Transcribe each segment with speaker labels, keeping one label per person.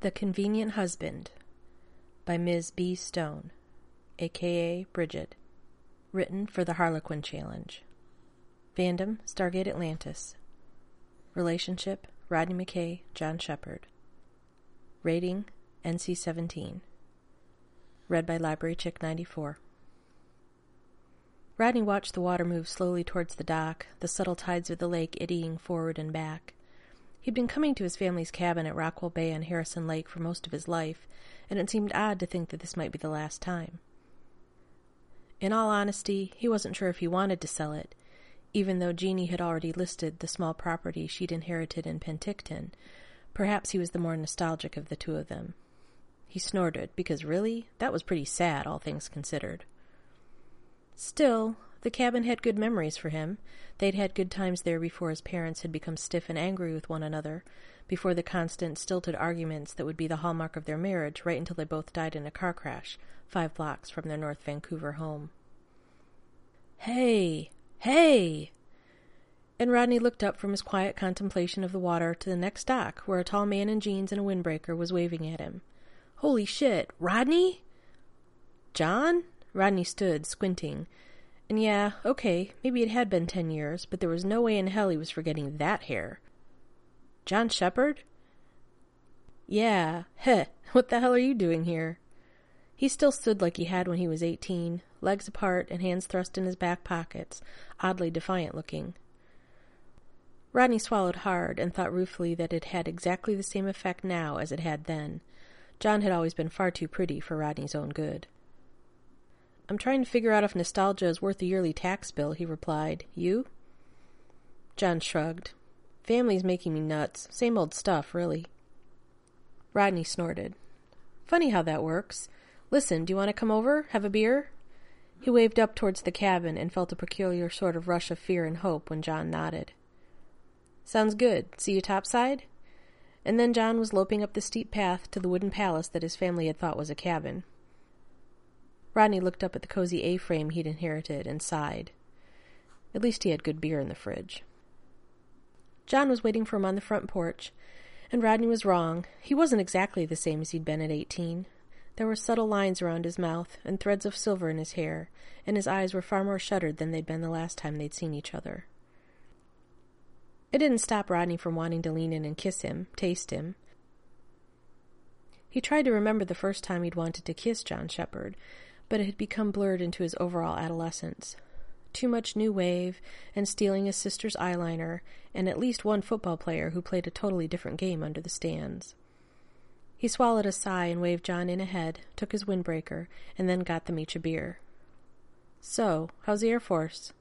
Speaker 1: The Convenient Husband by Ms. B. Stone, a.k.a. Bridget. Written for the Harlequin Challenge. Fandom, Stargate Atlantis. Relationship, Rodney McKay, John Shepard. Rating, NC-17. Read by Library Chick 94. Rodney watched the water move slowly towards the dock, the subtle tides of the lake eddying forward and back. He'd been coming to his family's cabin at Rockwell Bay on Harrison Lake for most of his life, and it seemed odd to think that this might be the last time. In all honesty, he wasn't sure if he wanted to sell it, even though Jeannie had already listed the small property she'd inherited in Penticton. Perhaps he was the more nostalgic of the two of them. He snorted, because really, that was pretty sad, all things considered. Still, the cabin had good memories for him. They'd had good times there before his parents had become stiff and angry with one another, before the constant, stilted arguments that would be the hallmark of their marriage right until they both died in a car crash, 5 blocks from their North Vancouver home. Hey! Hey! And Rodney looked up from his quiet contemplation of the water to the next dock, where a tall man in jeans and a windbreaker was waving at him. Holy shit, Rodney? John? Rodney stood, squinting. And yeah, okay, maybe it had been 10 years, but there was no way in hell he was forgetting that hair. John Shepard? Yeah, heh, what the hell are you doing here? He still stood like he had when he was 18, legs apart and hands thrust in his back pockets, oddly defiant looking. Rodney swallowed hard and thought ruefully that it had exactly the same effect now as it had then. John had always been far too pretty for Rodney's own good. I'm trying to figure out if nostalgia is worth a yearly tax bill, he replied. You? John shrugged. Family's making me nuts. Same old stuff, really. Rodney snorted. Funny how that works. Listen, do you want to come over? Have a beer? He waved up towards the cabin and felt a peculiar sort of rush of fear and hope when John nodded. Sounds good. See you topside? And then John was loping up the steep path to the wooden palace that his family had thought was a cabin. Rodney looked up at the cozy A-frame he'd inherited and sighed. At least he had good beer in the fridge. John was waiting for him on the front porch, and Rodney was wrong. He wasn't exactly the same as he'd been at 18. There were subtle lines around his mouth and threads of silver in his hair, and his eyes were far more shuttered than they'd been the last time they'd seen each other. It didn't stop Rodney from wanting to lean in and kiss him, taste him. He tried to remember the first time he'd wanted to kiss John Shepard, but it had become blurred into his overall adolescence. Too much new wave, and stealing his sister's eyeliner, and at least one football player who played a totally different game under the stands. He swallowed a sigh and waved John in ahead, took his windbreaker, and then got them each a beer. So, how's the Air Force?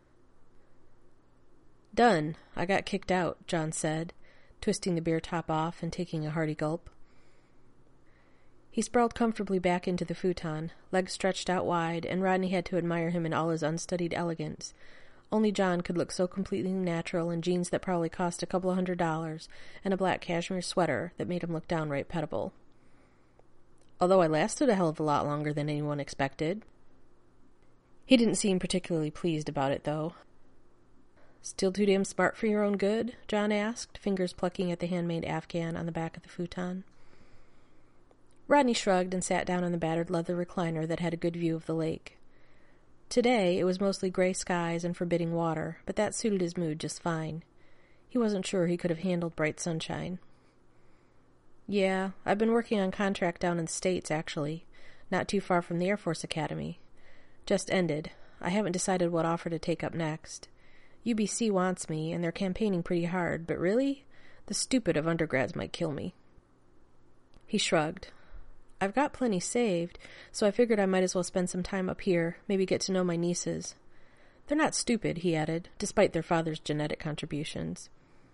Speaker 1: Done. I got kicked out, John said, twisting the beer top off and taking a hearty gulp. He sprawled comfortably back into the futon, legs stretched out wide, and Rodney had to admire him in all his unstudied elegance. Only John could look so completely natural in jeans that probably cost a couple of $100 and a black cashmere sweater that made him look downright pettable. Although I lasted a hell of a lot longer than anyone expected. He didn't seem particularly pleased about it, though. Still too damn smart for your own good? John asked, fingers plucking at the handmade Afghan on the back of the futon. Rodney shrugged and sat down on the battered leather recliner that had a good view of the lake. Today, it was mostly gray skies and forbidding water, but that suited his mood just fine. He wasn't sure he could have handled bright sunshine. Yeah, I've been working on contract down in the States, actually, not too far from the Air Force Academy. Just ended. I haven't decided what offer to take up next. UBC wants me, and they're campaigning pretty hard, but really, the stupid of undergrads might kill me. He shrugged. I've got plenty saved, so I figured I might as well spend some time up here, maybe get to know my nieces. They're not stupid, he added, despite their father's genetic contributions.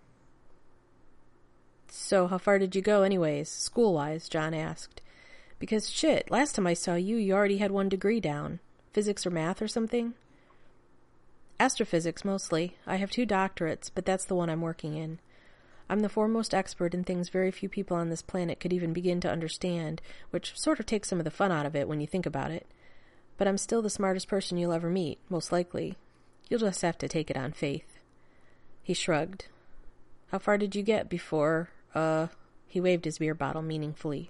Speaker 1: So how far did you go anyways, school-wise? John asked. Because shit, last time I saw you, you already had 1 degree down. Physics or math or something? Astrophysics, mostly. I have 2 doctorates, but that's the one I'm working in. I'm the foremost expert in things very few people on this planet could even begin to understand, which sort of takes some of the fun out of it when you think about it. But I'm still the smartest person you'll ever meet, most likely. You'll just have to take it on faith. He shrugged. How far did you get before, He waved his beer bottle meaningfully.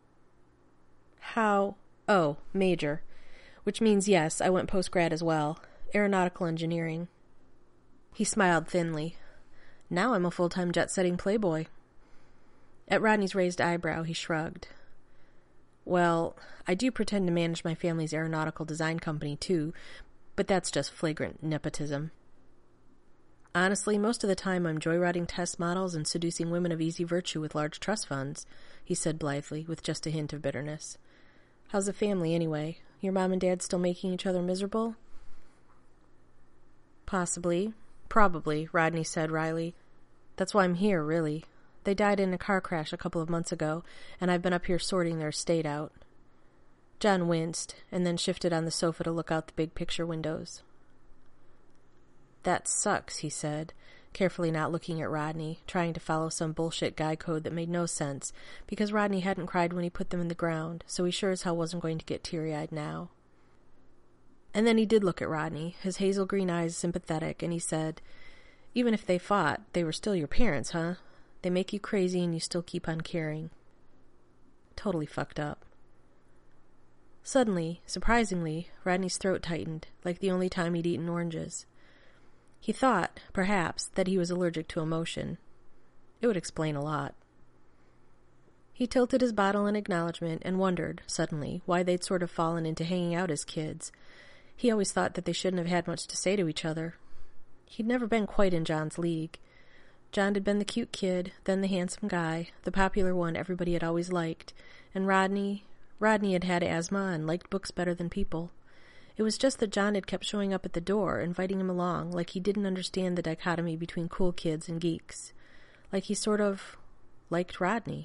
Speaker 1: How? Oh, major. Which means yes, I went post-grad as well. Aeronautical engineering. He smiled thinly. Now I'm a full-time jet-setting playboy. At Rodney's raised eyebrow, he shrugged. Well, I do pretend to manage my family's aeronautical design company, too, but that's just flagrant nepotism. Honestly, most of the time I'm joyriding test models and seducing women of easy virtue with large trust funds, he said blithely, with just a hint of bitterness. How's the family, anyway? Your mom and dad still making each other miserable? Possibly. Probably, Rodney said wryly. That's why I'm here, really. They died in a car crash a couple of months ago, and I've been up here sorting their estate out. John winced, and then shifted on the sofa to look out the big picture windows. That sucks, he said, carefully not looking at Rodney, trying to follow some bullshit guy code that made no sense, because Rodney hadn't cried when he put them in the ground, so he sure as hell wasn't going to get teary-eyed now. And then he did look at Rodney, his hazel green eyes sympathetic, and he said, Even if they fought, they were still your parents, huh? They make you crazy and you still keep on caring. Totally fucked up. Suddenly, surprisingly, Rodney's throat tightened, like the only time he'd eaten oranges. He thought, perhaps, that he was allergic to emotion. It would explain a lot. He tilted his bottle in acknowledgement and wondered, suddenly, why they'd sort of fallen into hanging out as kids. He always thought that they shouldn't have had much to say to each other. He'd never been quite in John's league. John had been the cute kid, then the handsome guy, the popular one everybody had always liked, and Rodney had had asthma and liked books better than people. It was just that John had kept showing up at the door, inviting him along, like he didn't understand the dichotomy between cool kids and geeks. Like he sort of liked Rodney.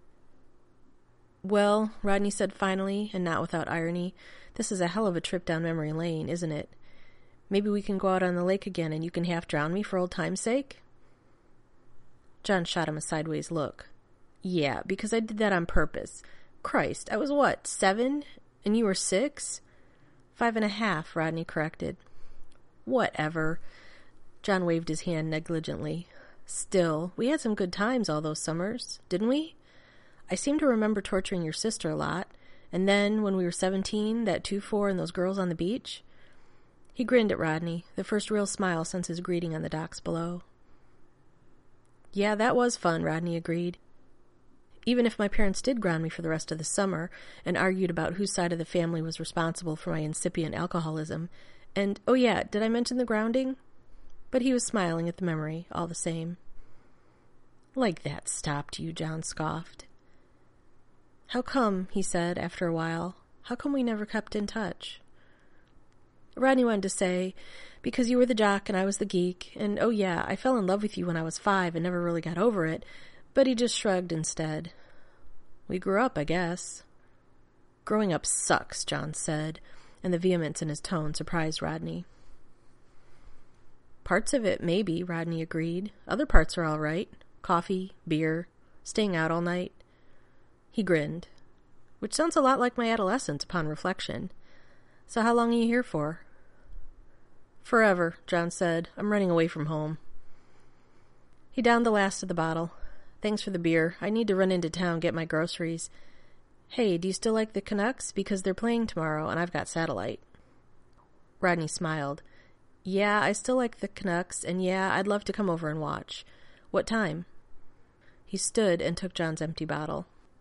Speaker 1: Well, Rodney said finally, and not without irony, this is a hell of a trip down memory lane, isn't it? Maybe we can go out on the lake again and you can half drown me for old time's sake? John shot him a sideways look. Yeah, because I did that on purpose. Christ, I was what, 7? And you were 6? 5.5, Rodney corrected. Whatever. John waved his hand negligently. Still, we had some good times all those summers, didn't we? I seem to remember torturing your sister a lot. And then, when we were 17, that 2-4 and those girls on the beach? He grinned at Rodney, the first real smile since his greeting on the docks below. Yeah, that was fun, Rodney agreed. Even if my parents did ground me for the rest of the summer and argued about whose side of the family was responsible for my incipient alcoholism. And, oh yeah, did I mention the grounding? But he was smiling at the memory, all the same. Like that stopped you, John scoffed. How come, he said after a while, how come we never kept in touch? Rodney wanted to say, because you were the jock and I was the geek, and oh yeah, I fell in love with you when I was 5 and never really got over it, but he just shrugged instead. We grew up, I guess. Growing up sucks, John said, and the vehemence in his tone surprised Rodney. Parts of it, maybe, Rodney agreed. Other parts are all right. Coffee, beer, staying out all night. He grinned, which sounds a lot like my adolescence upon reflection. So how long are you here for? Forever, John said. I'm running away from home. He downed the last of the bottle. Thanks for the beer. I need to run into town, get my groceries. Hey, do you still like the Canucks? Because they're playing tomorrow, and I've got satellite. Rodney smiled. Yeah, I still like the Canucks, and yeah, I'd love to come over and watch. What time? He stood and took John's empty bottle.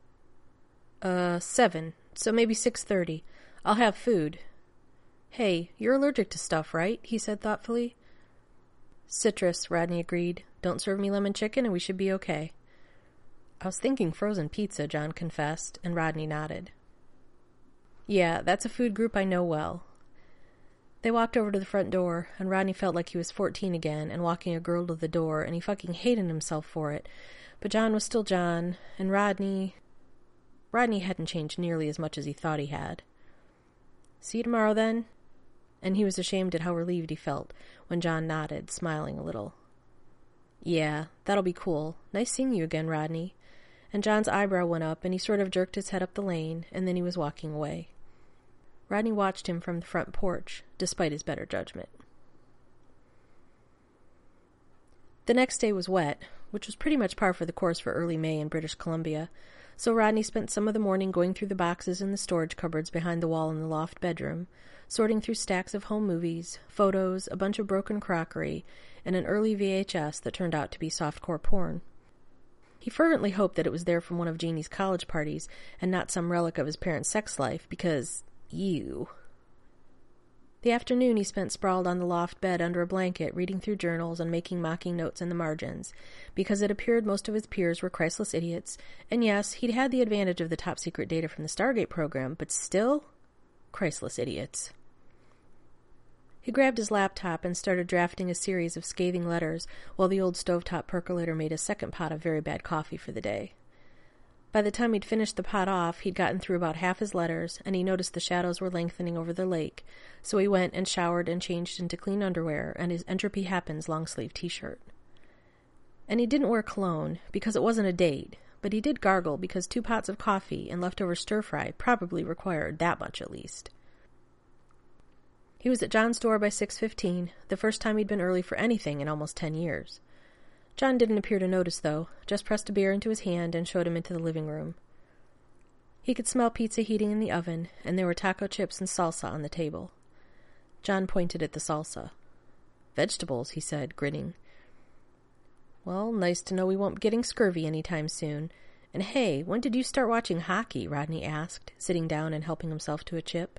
Speaker 1: 7, so maybe 6:30. I'll have food. Hey, you're allergic to stuff, right? He said thoughtfully. Citrus, Rodney agreed. Don't serve me lemon chicken and we should be okay. I was thinking frozen pizza, John confessed, and Rodney nodded. Yeah, that's a food group I know well. They walked over to the front door, and Rodney felt like he was 14 again and walking a girl to the door, and he fucking hated himself for it. But John was still John, and Rodney hadn't changed nearly as much as he thought he had. See you tomorrow, then? And he was ashamed at how relieved he felt when John nodded, smiling a little. Yeah, that'll be cool. Nice seeing you again, Rodney. And John's eyebrow went up, and he sort of jerked his head up the lane, and then he was walking away. Rodney watched him from the front porch, despite his better judgment. The next day was wet, which was pretty much par for the course for early May in British Columbia, so Rodney spent some of the morning going through the boxes in the storage cupboards behind the wall in the loft bedroom, sorting through stacks of home movies, photos, a bunch of broken crockery, and an early VHS that turned out to be softcore porn. He fervently hoped that it was there from one of Jeannie's college parties and not some relic of his parents' sex life, because, ew. The afternoon he spent sprawled on the loft bed under a blanket, reading through journals and making mocking notes in the margins, because it appeared most of his peers were Christless idiots, and yes, he'd had the advantage of the top-secret data from the Stargate program, but still, Christless idiots. He grabbed his laptop and started drafting a series of scathing letters while the old stovetop percolator made a second pot of very bad coffee for the day. By the time he'd finished the pot off, he'd gotten through about half his letters, and he noticed the shadows were lengthening over the lake, so he went and showered and changed into clean underwear and his Entropy Happens long-sleeve t-shirt. And he didn't wear cologne, because it wasn't a date, but he did gargle because 2 pots of coffee and leftover stir-fry probably required that much at least. He was at John's door by 6:15, the first time he'd been early for anything in almost 10 years. John didn't appear to notice, though, just pressed a beer into his hand and showed him into the living room. He could smell pizza heating in the oven, and there were taco chips and salsa on the table. John pointed at the salsa. "Vegetables," he said, grinning. "Well, nice to know we won't be getting scurvy anytime soon. And hey, when did you start watching hockey?" Rodney asked, sitting down and helping himself to a chip.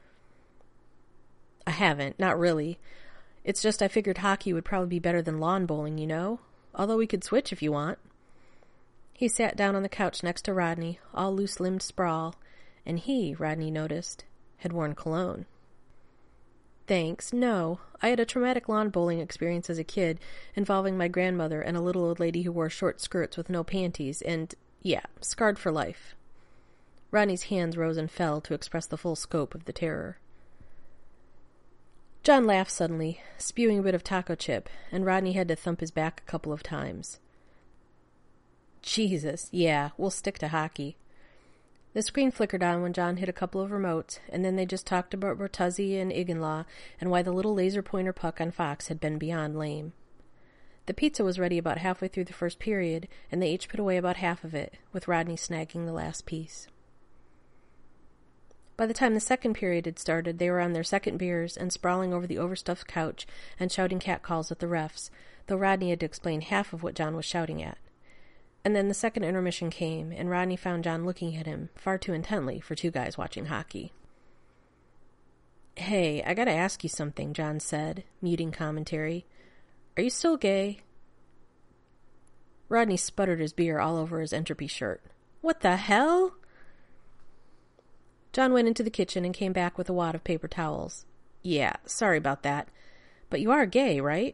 Speaker 1: "I haven't, not really. It's just I figured hockey would probably be better than lawn bowling, you know? Although we could switch if you want." He sat down on the couch next to Rodney, all loose-limbed sprawl, and he, Rodney noticed, had worn cologne. "Thanks, no. I had a traumatic lawn bowling experience as a kid involving my grandmother and a little old lady who wore short skirts with no panties, and, yeah, scarred for life." Rodney's hands rose and fell to express the full scope of the terror. John laughed suddenly, spewing a bit of taco chip, and Rodney had to thump his back a couple of times. "Jesus, yeah, we'll stick to hockey." The screen flickered on when John hit a couple of remotes, and then they just talked about Bertuzzi and Iginla and why the little laser pointer puck on Fox had been beyond lame. The pizza was ready about halfway through the first period, and they each put away about half of it, with Rodney snagging the last piece. By the time the second period had started, they were on their second beers and sprawling over the overstuffed couch and shouting catcalls at the refs, though Rodney had to explain half of what John was shouting at. And then the second intermission came, and Rodney found John looking at him, far too intently for 2 guys watching hockey. "Hey, I gotta ask you something," John said, muting commentary. "Are you still gay?" Rodney sputtered his beer all over his Entropy shirt. "What the hell?" John went into the kitchen and came back with a wad of paper towels. "Yeah, sorry about that. But you are gay, right?"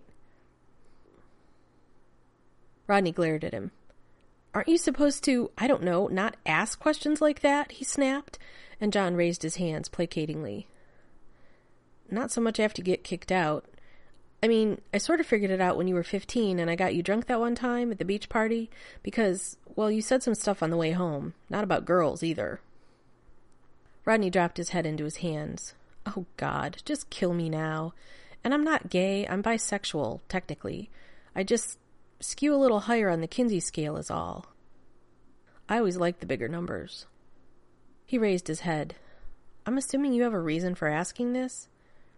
Speaker 1: Rodney glared at him. "Aren't you supposed to, I don't know, not ask questions like that?" he snapped, and John raised his hands placatingly. "Not so much after you get kicked out. I mean, I sort of figured it out when you were 15 and I got you drunk that one time at the beach party, because, well, you said some stuff on the way home. Not about girls, either." Rodney dropped his head into his hands. "Oh, God, just kill me now. And I'm not gay, I'm bisexual, technically. I just skew a little higher on the Kinsey scale is all. I always liked the bigger numbers." He raised his head. "I'm assuming you have a reason for asking this?"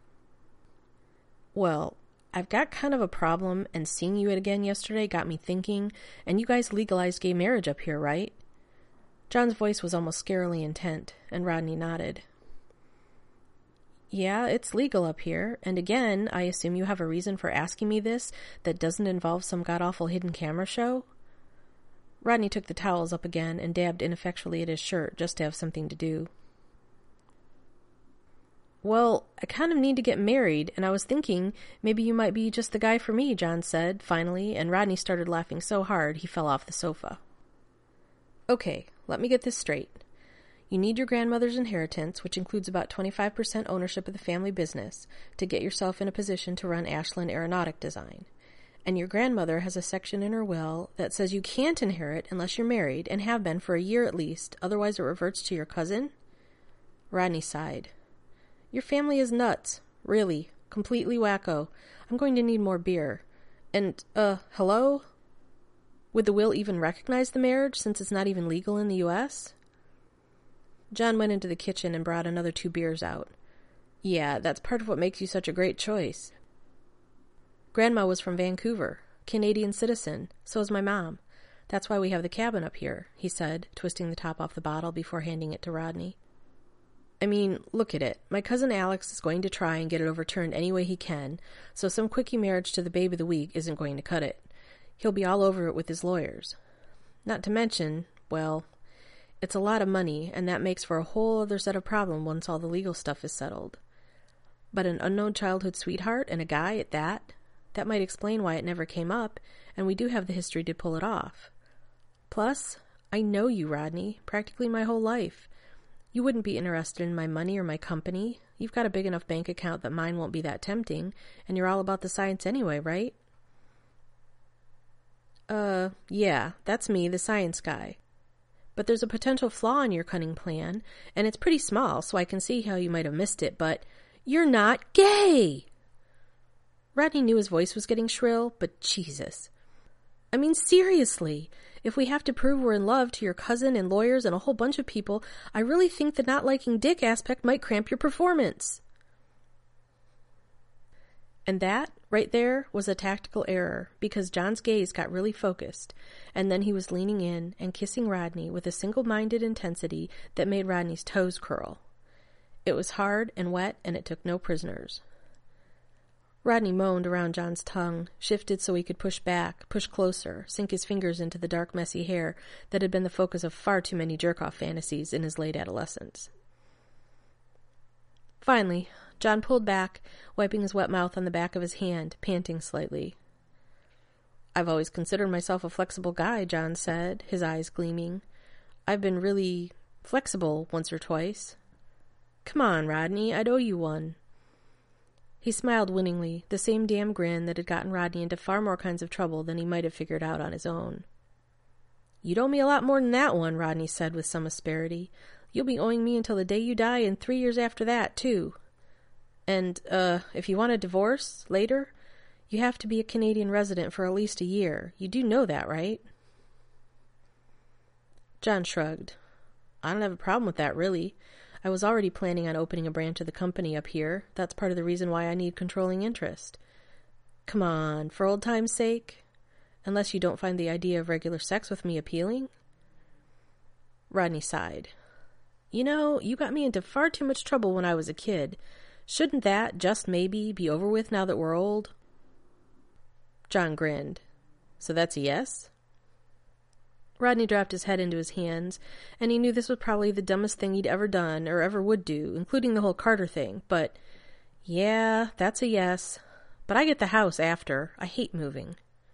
Speaker 1: "Well, I've got kind of a problem, and seeing you again yesterday got me thinking, and you guys legalized gay marriage up here, right?" John's voice was almost scarily intent, and Rodney nodded. "Yeah, it's legal up here, and again, I assume you have a reason for asking me this that doesn't involve some god-awful hidden camera show?" Rodney took the towels up again and dabbed ineffectually at his shirt just to have something to do. "Well, I kind of need to get married, and I was thinking maybe you might be just the guy for me," John said, finally, and Rodney started laughing so hard he fell off the sofa. "Okay, let me get this straight. You need your grandmother's inheritance, which includes about 25% ownership of the family business, to get yourself in a position to run Ashland Aeronautic Design. And your grandmother has a section in her will that says you can't inherit unless you're married, and have been for a year at least, otherwise it reverts to your cousin?" Rodney sighed. "Your family is nuts. Really. Completely wacko. I'm going to need more beer. And, hello?" Would the will even recognize the marriage since it's not even legal in the U.S.? John went into the kitchen and brought another 2 beers out. Yeah, that's part of what makes you such a great choice. Grandma was from Vancouver, Canadian citizen. So is my mom. That's why we have the cabin up here, he said, twisting the top off the bottle before handing it to Rodney. I mean, look at it. My cousin Alex is going to try and get it overturned any way he can, so some quickie marriage to the babe of the week isn't going to cut it. He'll be all over it with his lawyers. Not to mention, well, it's a lot of money, and that makes for a whole other set of problems once all the legal stuff is settled. But an unknown childhood sweetheart and a guy at that might explain why it never came up, and we do have the history to pull it off. Plus, I know you, Rodney, practically my whole life. You wouldn't be interested in my money or my company. You've got a big enough bank account that mine won't be that tempting, and you're all about the science anyway, right? Yeah, that's me, the science guy. But there's a potential flaw in your cunning plan, and it's pretty small, so I can see how you might have missed it, but you're not gay! Rodney knew his voice was getting shrill, but Jesus. I mean, seriously, if we have to prove we're in love to your cousin and lawyers and a whole bunch of people, I really think the not liking dick aspect might cramp your performance. And that, right there, was a tactical error, because John's gaze got really focused, and then he was leaning in and kissing Rodney with a single-minded intensity that made Rodney's toes curl. It was hard and wet, and it took no prisoners. Rodney moaned around John's tongue, shifted so he could push back, push closer, sink his fingers into the dark, messy hair that had been the focus of far too many jerk-off fantasies in his late adolescence. Finally, John pulled back, wiping his wet mouth on the back of his hand, panting slightly. I've always considered myself a flexible guy, John said, his eyes gleaming. I've been really flexible once or twice. Come on, Rodney, I'd owe you one. He smiled winningly, the same damn grin that had gotten Rodney into far more kinds of trouble than he might have figured out on his own. You'd owe me a lot more than that one, Rodney said with some asperity. You'll be owing me until the day you die and 3 years after that, too. And, if you want a divorce later, you have to be a Canadian resident for at least a year. You do know that, right? John shrugged. I don't have a problem with that, really. I was already planning on opening a branch of the company up here. That's part of the reason why I need controlling interest. Come on, for old time's sake? Unless you don't find the idea of regular sex with me appealing? Rodney sighed. You know, you got me into far too much trouble when I was a kid. Shouldn't that, just maybe, be over with now that we're old? John grinned. So that's a yes? Rodney dropped his head into his hands, and he knew this was probably the dumbest thing he'd ever done or ever would do, including the whole Carter thing, but yeah, that's a yes. But I get the house after. I hate moving.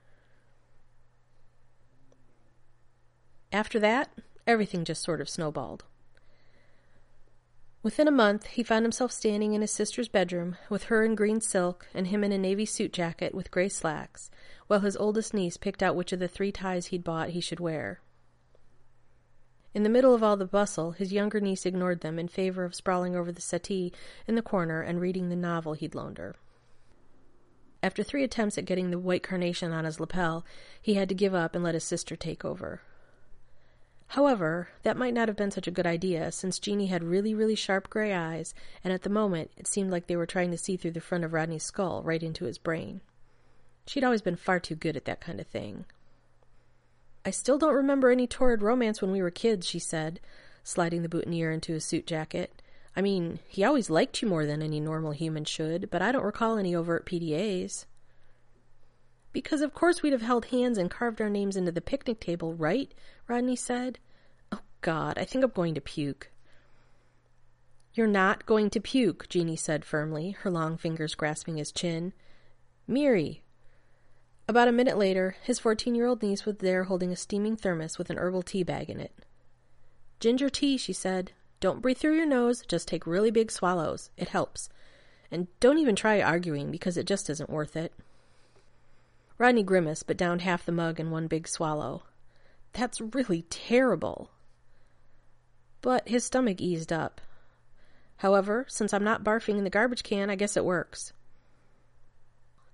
Speaker 1: After that, everything just sort of snowballed. Within a month, he found himself standing in his sister's bedroom with her in green silk and him in a navy suit jacket with gray slacks, while his oldest niece picked out which of the 3 ties he'd bought he should wear. In the middle of all the bustle, his younger niece ignored them in favor of sprawling over the settee in the corner and reading the novel he'd loaned her. After 3 attempts at getting the white carnation on his lapel, he had to give up and let his sister take over. However, that might not have been such a good idea, since Jeannie had really, really sharp gray eyes, and at the moment it seemed like they were trying to see through the front of Rodney's skull right into his brain. She'd always been far too good at that kind of thing. I still don't remember any torrid romance when we were kids, she said, sliding the boutonniere into his suit jacket. I mean, he always liked you more than any normal human should, but I don't recall any overt PDAs. Because of course we'd have held hands and carved our names into the picnic table, right? Rodney said. Oh, God, I think I'm going to puke. You're not going to puke, Jeannie said firmly, her long fingers grasping his chin. Miri. About a minute later, his 14-year-old niece was there holding a steaming thermos with an herbal tea bag in it. Ginger tea, she said. Don't breathe through your nose, just take really big swallows. It helps. And don't even try arguing, because it just isn't worth it. Rodney grimaced, but downed half the mug in one big swallow. That's really terrible. But his stomach eased up. However, since I'm not barfing in the garbage can, I guess it works.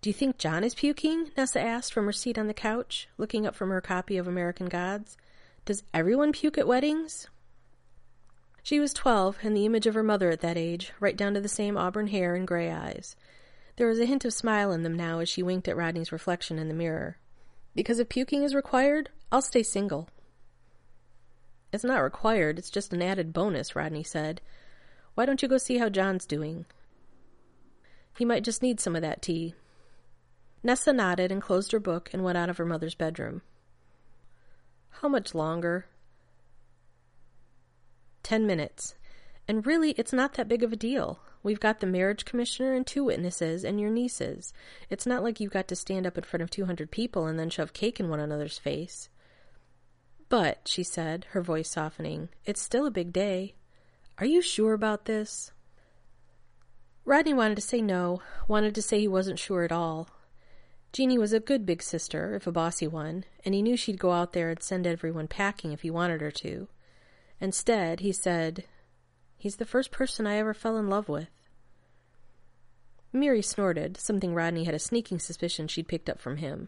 Speaker 1: Do you think John is puking? Nessa asked from her seat on the couch, looking up from her copy of American Gods. Does everyone puke at weddings? She was 12, and the image of her mother at that age, right down to the same auburn hair and gray eyes. There was a hint of smile in them now as she winked at Rodney's reflection in the mirror. Because if puking is required, I'll stay single. It's not required, it's just an added bonus, Rodney said. Why don't you go see how John's doing? He might just need some of that tea. Nessa nodded and closed her book and went out of her mother's bedroom. How much longer? 10 minutes. And really, it's not that big of a deal. We've got the marriage commissioner and 2 witnesses and your nieces. It's not like you've got to stand up in front of 200 people and then shove cake in one another's face. But, she said, her voice softening, it's still a big day. Are you sure about this? Rodney wanted to say no, wanted to say he wasn't sure at all. Jeannie was a good big sister, if a bossy one, and he knew she'd go out there and send everyone packing if he wanted her to. Instead, he said, he's the first person I ever fell in love with. Miri snorted, something Rodney had a sneaking suspicion she'd picked up from him.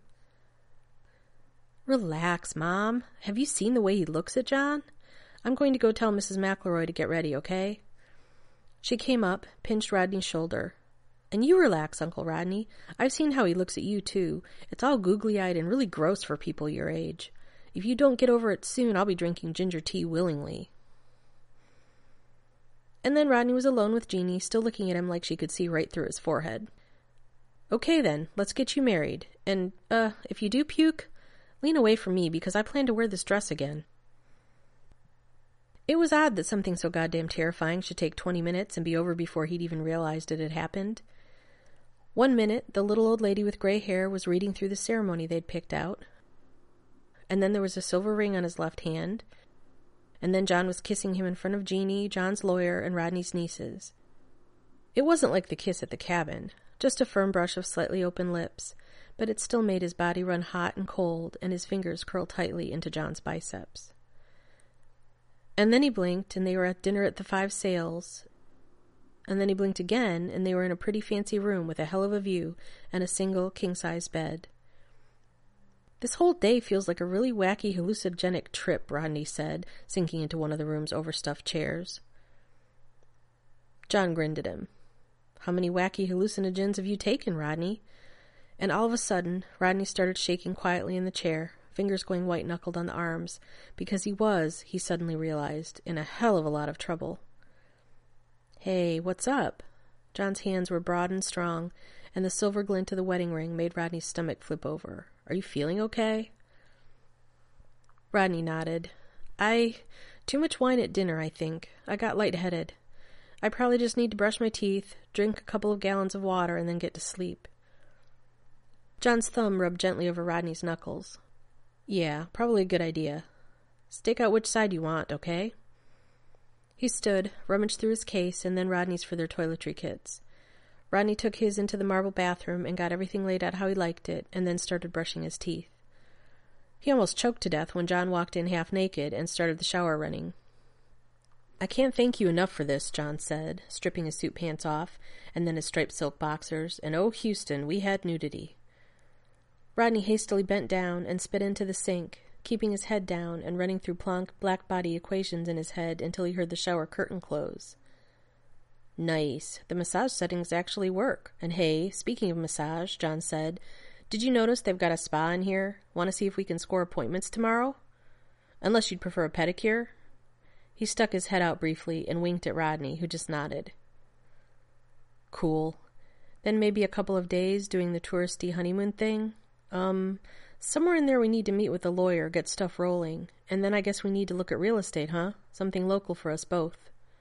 Speaker 1: Relax, Mom. Have you seen the way he looks at John? I'm going to go tell Mrs. McElroy to get ready, okay? She came up, pinched Rodney's shoulder. And you relax, Uncle Rodney. I've seen how he looks at you, too. It's all googly-eyed and really gross for people your age. If you don't get over it soon, I'll be drinking ginger tea willingly. And then Rodney was alone with Jeannie, still looking at him like she could see right through his forehead. Okay then, let's get you married. And, if you do puke, lean away from me because I plan to wear this dress again. It was odd that something so goddamn terrifying should take 20 minutes and be over before he'd even realized it had happened. 1 minute, the little old lady with gray hair was reading through the ceremony they'd picked out. And then there was a silver ring on his left hand. And then John was kissing him in front of Jeannie, John's lawyer, and Rodney's nieces. It wasn't like the kiss at the cabin, just a firm brush of slightly open lips, but it still made his body run hot and cold and his fingers curl tightly into John's biceps. And then he blinked, and they were at dinner at the Five Sails. And then he blinked again, and they were in a pretty fancy room with a hell of a view and a single king-size bed. This whole day feels like a really wacky hallucinogenic trip, Rodney said, sinking into one of the room's overstuffed chairs. John grinned at him. How many wacky hallucinogens have you taken, Rodney? And all of a sudden, Rodney started shaking quietly in the chair, fingers going white-knuckled on the arms, because he suddenly realized, in a hell of a lot of trouble. Hey, what's up? John's hands were broad and strong, and the silver glint of the wedding ring made Rodney's stomach flip over. Are you feeling okay? Rodney nodded. Too much wine at dinner, I think. I got lightheaded. I probably just need to brush my teeth, drink a couple of gallons of water, and then get to sleep. John's thumb rubbed gently over Rodney's knuckles. Yeah, probably a good idea. Stake out which side you want, okay? He stood, rummaged through his case, and then Rodney's for their toiletry kits. Rodney took his into the marble bathroom and got everything laid out how he liked it, and then started brushing his teeth. He almost choked to death when John walked in half naked and started the shower running. I can't thank you enough for this, John said, stripping his suit pants off, and then his striped silk boxers, and oh, Houston, we had nudity. Rodney hastily bent down and spit into the sink, keeping his head down and running through plonk black body equations in his head until he heard the shower curtain close. Nice. The massage settings actually work. And hey, speaking of massage, John said, did you notice they've got a spa in here? Want to see if we can score appointments tomorrow? Unless you'd prefer a pedicure? He stuck his head out briefly and winked at Rodney, who just nodded. Cool. Then maybe a couple of days doing the touristy honeymoon thing? Somewhere in there we need to meet with the lawyer, get stuff rolling, and then I guess we need to look at real estate, huh? Something local for us both.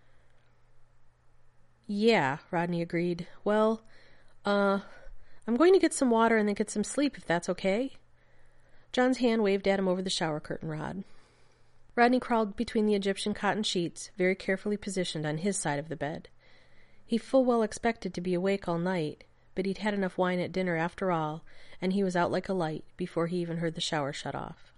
Speaker 1: Yeah, Rodney agreed. Well, I'm going to get some water and then get some sleep, if that's okay. John's hand waved at him over the shower curtain rod. Rodney crawled between the Egyptian cotton sheets, very carefully positioned on his side of the bed. He full well expected to be awake all night, but he'd had enough wine at dinner after all, and he was out like a light before he even heard the shower shut off.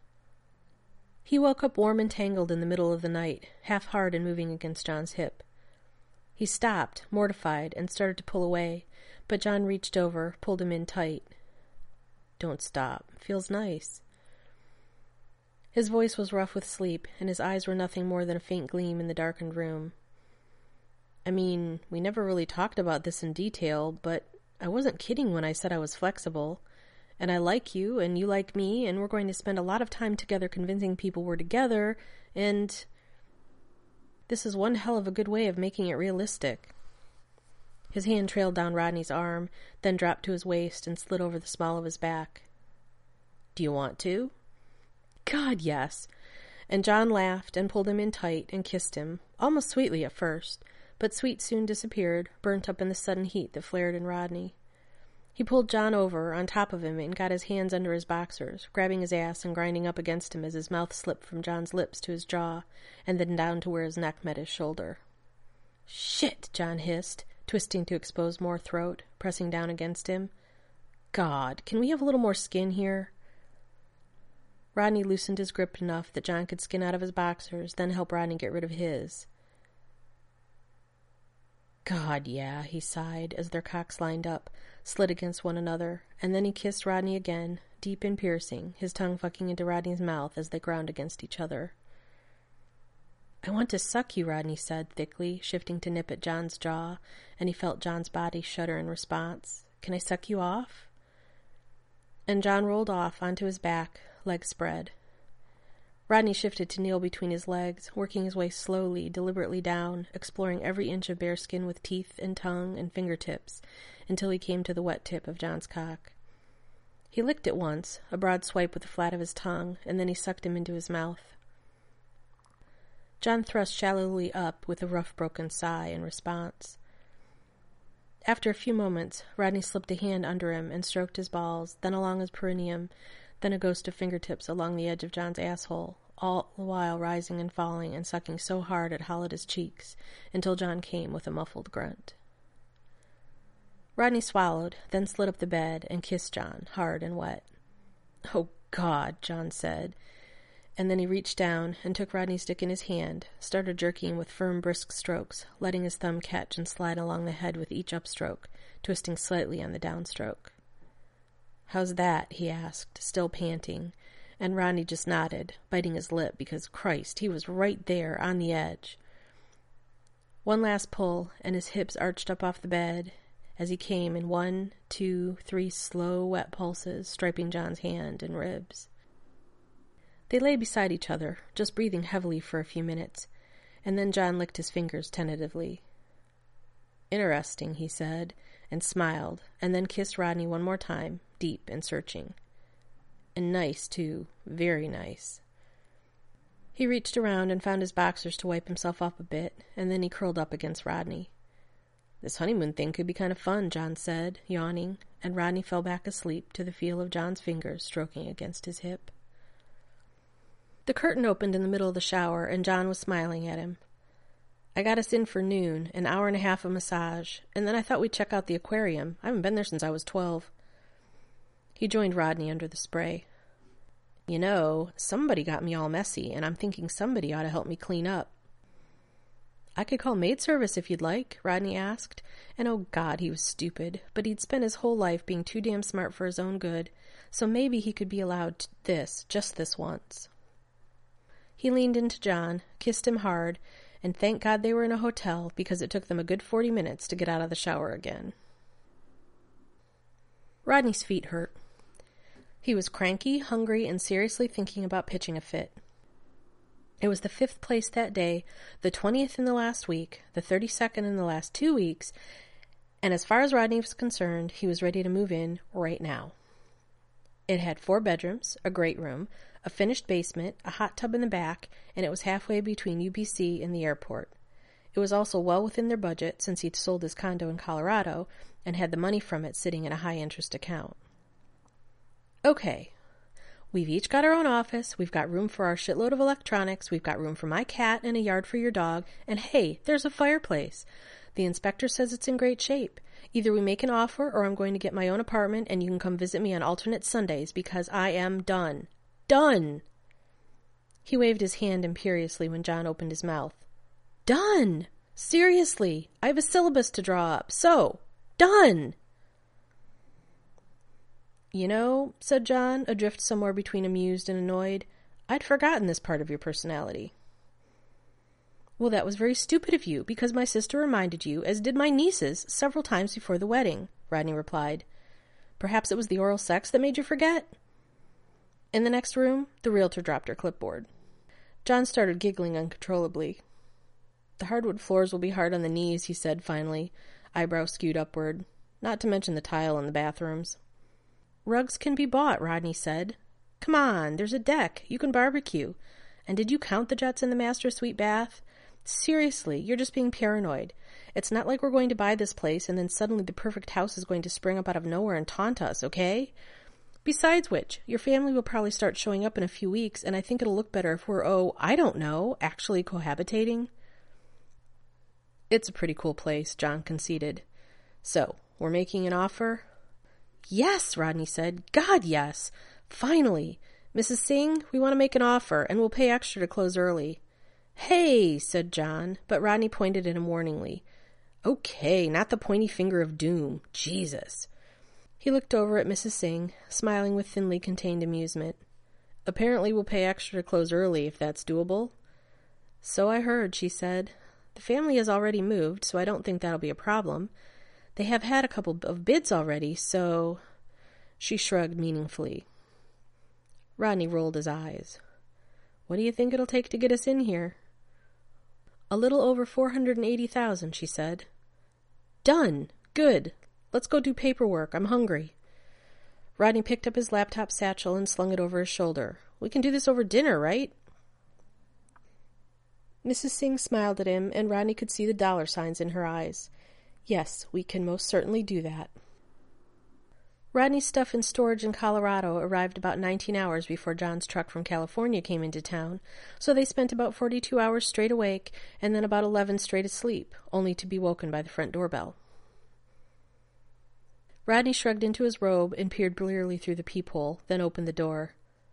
Speaker 1: He woke up warm and tangled in the middle of the night, half hard and moving against John's hip. He stopped, mortified, and started to pull away, but John reached over, pulled him in tight. Don't stop. Feels nice. His voice was rough with sleep, and his eyes were nothing more than a faint gleam in the darkened room. I mean, we never really talked about this in detail, but I wasn't kidding when I said I was flexible. And I like you, and you like me, and we're going to spend a lot of time together convincing people we're together, and this is one hell of a good way of making it realistic. His hand trailed down Rodney's arm, then dropped to his waist and slid over the small of his back. Do you want to? God, yes. And John laughed and pulled him in tight and kissed him, almost sweetly at first, but sweet soon disappeared, burnt up in the sudden heat that flared in Rodney. He pulled John over on top of him and got his hands under his boxers, grabbing his ass and grinding up against him as his mouth slipped from John's lips to his jaw, and then down to where his neck met his shoulder. Shit, John hissed, twisting to expose more throat, pressing down against him. God, can we have a little more skin here? Rodney loosened his grip enough that John could skin out of his boxers, then help Rodney get rid of his. God, yeah, he sighed as their cocks lined up, slid against one another, and then he kissed Rodney again, deep and piercing, his tongue fucking into Rodney's mouth as they ground against each other. I want to suck you, Rodney said thickly, shifting to nip at John's jaw, and he felt John's body shudder in response. Can I suck you off? And John rolled off onto his back, legs spread. Rodney shifted to kneel between his legs, working his way slowly, deliberately down, exploring every inch of bare skin with teeth and tongue and fingertips, until he came to the wet tip of John's cock. He licked it once, a broad swipe with the flat of his tongue, and then he sucked him into his mouth. John thrust shallowly up with a rough, broken sigh in response. After a few moments, Rodney slipped a hand under him and stroked his balls, then along his perineum, then a ghost of fingertips along the edge of John's asshole, all the while rising and falling and sucking so hard it hollowed his cheeks, until John came with a muffled grunt. Rodney swallowed, then slid up the bed and kissed John, hard and wet. Oh, God, John said, and then he reached down and took Rodney's dick in his hand, started jerking with firm, brisk strokes, letting his thumb catch and slide along the head with each upstroke, twisting slightly on the downstroke. How's that? He asked, still panting, and Rodney just nodded, biting his lip because, Christ, he was right there on the edge. One last pull, and his hips arched up off the bed as he came in 1, 2, 3 slow, wet pulses, striping John's hand and ribs. They lay beside each other, just breathing heavily for a few minutes, and then John licked his fingers tentatively. Interesting, he said, and smiled, and then kissed Rodney one more time, deep and searching. And nice, too, very nice. He reached around and found his boxers to wipe himself up a bit, and then he curled up against Rodney. This honeymoon thing could be kind of fun, John said, yawning, and Rodney fell back asleep to the feel of John's fingers stroking against his hip. The curtain opened in the middle of the shower, and John was smiling at him. I got us in for noon, an hour and a half of massage, and then I thought we'd check out the aquarium. I haven't been there since I was 12. He joined Rodney under the spray. You know, somebody got me all messy, and I'm thinking somebody ought to help me clean up. I could call maid service if you'd like, Rodney asked, and oh God, he was stupid, but he'd spent his whole life being too damn smart for his own good, so maybe he could be allowed this, just this once. He leaned into John, kissed him hard, and thank God they were in a hotel because it took them a good 40 minutes to get out of the shower again. Rodney's feet hurt. He was cranky, hungry, and seriously thinking about pitching a fit. It was the 5th place that day, the 20th in the last week, the 32nd in the last 2 weeks, and as far as Rodney was concerned, he was ready to move in right now. It had 4 bedrooms, a great room, a finished basement, a hot tub in the back, and it was halfway between UBC and the airport. It was also well within their budget since he'd sold his condo in Colorado and had the money from it sitting in a high-interest account. Okay, we've each got our own office, we've got room for our shitload of electronics, we've got room for my cat and a yard for your dog, and hey, there's a fireplace. The inspector says it's in great shape. Either we make an offer or I'm going to get my own apartment and you can come visit me on alternate Sundays because I am done. Done! He waved his hand imperiously when John opened his mouth. Done! Seriously, I have a syllabus to draw up. So, done! You know, said John, adrift somewhere between amused and annoyed, I'd forgotten this part of your personality. Well, that was very stupid of you, because my sister reminded you, as did my nieces, several times before the wedding, Rodney replied. Perhaps it was the oral sex that made you forget? In the next room, the realtor dropped her clipboard. John started giggling uncontrollably. The hardwood floors will be hard on the knees, he said finally, eyebrows skewed upward, not to mention the tile in the bathrooms. Rugs can be bought, Rodney said. Come on, there's a deck. You can barbecue. And did you count the jets in the master suite bath? Seriously, you're just being paranoid. It's not like we're going to buy this place and then suddenly the perfect house is going to spring up out of nowhere and taunt us, okay? Besides which, your family will probably start showing up in a few weeks, and I think it'll look better if we're, I don't know, actually cohabitating. It's a pretty cool place, John conceded. So, we're making an offer? Yes, Rodney said. God, yes. Finally. Mrs. Singh, we want to make an offer, and we'll pay extra to close early. Hey, said John, but Rodney pointed at him warningly. Okay, not the pointy finger of doom. Jesus. He looked over at Mrs. Singh, smiling with thinly contained amusement. Apparently we'll pay extra to close early, if that's doable. So I heard, she said. The family has already moved, so I don't think that'll be a problem. They have had a couple of bids already, so... She shrugged meaningfully. Rodney rolled his eyes. What do you think it'll take to get us in here? A little over 480,000, she said. Done! Good! Let's go do paperwork. I'm hungry. Rodney picked up his laptop satchel and slung it over his shoulder. We can do this over dinner, right? Mrs. Singh smiled at him, and Rodney could see the dollar signs in her eyes. Yes, we can most certainly do that. Rodney's stuff in storage in Colorado arrived about 19 hours before John's truck from California came into town, so they spent about 42 hours straight awake and then about 11 straight asleep, only to be woken by the front doorbell. Rodney shrugged into his robe and peered blearily through the peephole, then opened the door.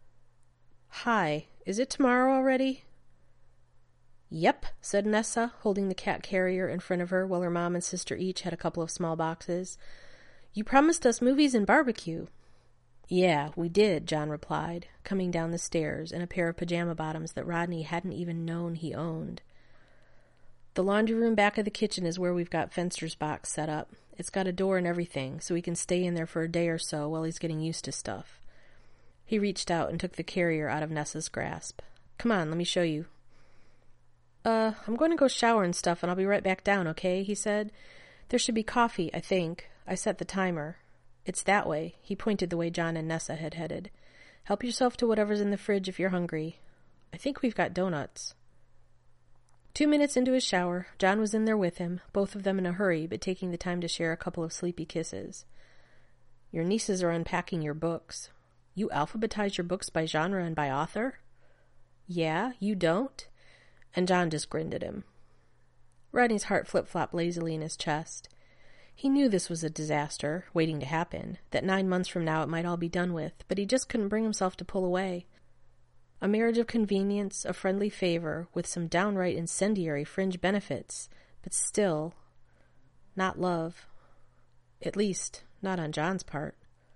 Speaker 1: Hi, is it tomorrow already? Yep, said Nessa, holding the cat carrier in front of her while her mom and sister each had a couple of small boxes. You promised us movies and barbecue. Yeah, we did, John replied, coming down the stairs in a pair of pajama bottoms that Rodney hadn't even known he owned. The laundry room back of the kitchen is where we've got Fenster's box set up. It's got a door and everything, so he can stay in there for a day or so while he's getting used to stuff. He reached out and took the carrier out of Nessa's grasp. Come on, let me show you. I'm going to go shower and stuff, and I'll be right back down, okay? He said. There should be coffee, I think. I set the timer. It's that way. He pointed the way John and Nessa had headed. Help yourself to whatever's in the fridge if you're hungry. I think we've got donuts. 2 minutes into his shower, John was in there with him, both of them in a hurry, but taking the time to share a couple of sleepy kisses. Your nieces are unpacking your books. You alphabetize your books by genre and by author? Yeah, you don't? And John just grinned at him. Rodney's heart flip-flopped lazily in his chest. He knew this was a disaster, waiting to happen, that 9 months from now it might all be done with, but he just couldn't bring himself to pull away. A marriage of convenience, a friendly favor, with some downright incendiary fringe benefits, but still, not love. At least, not on John's part.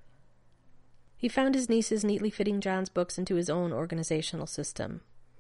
Speaker 1: He found his nieces neatly fitting John's books into his own organizational system.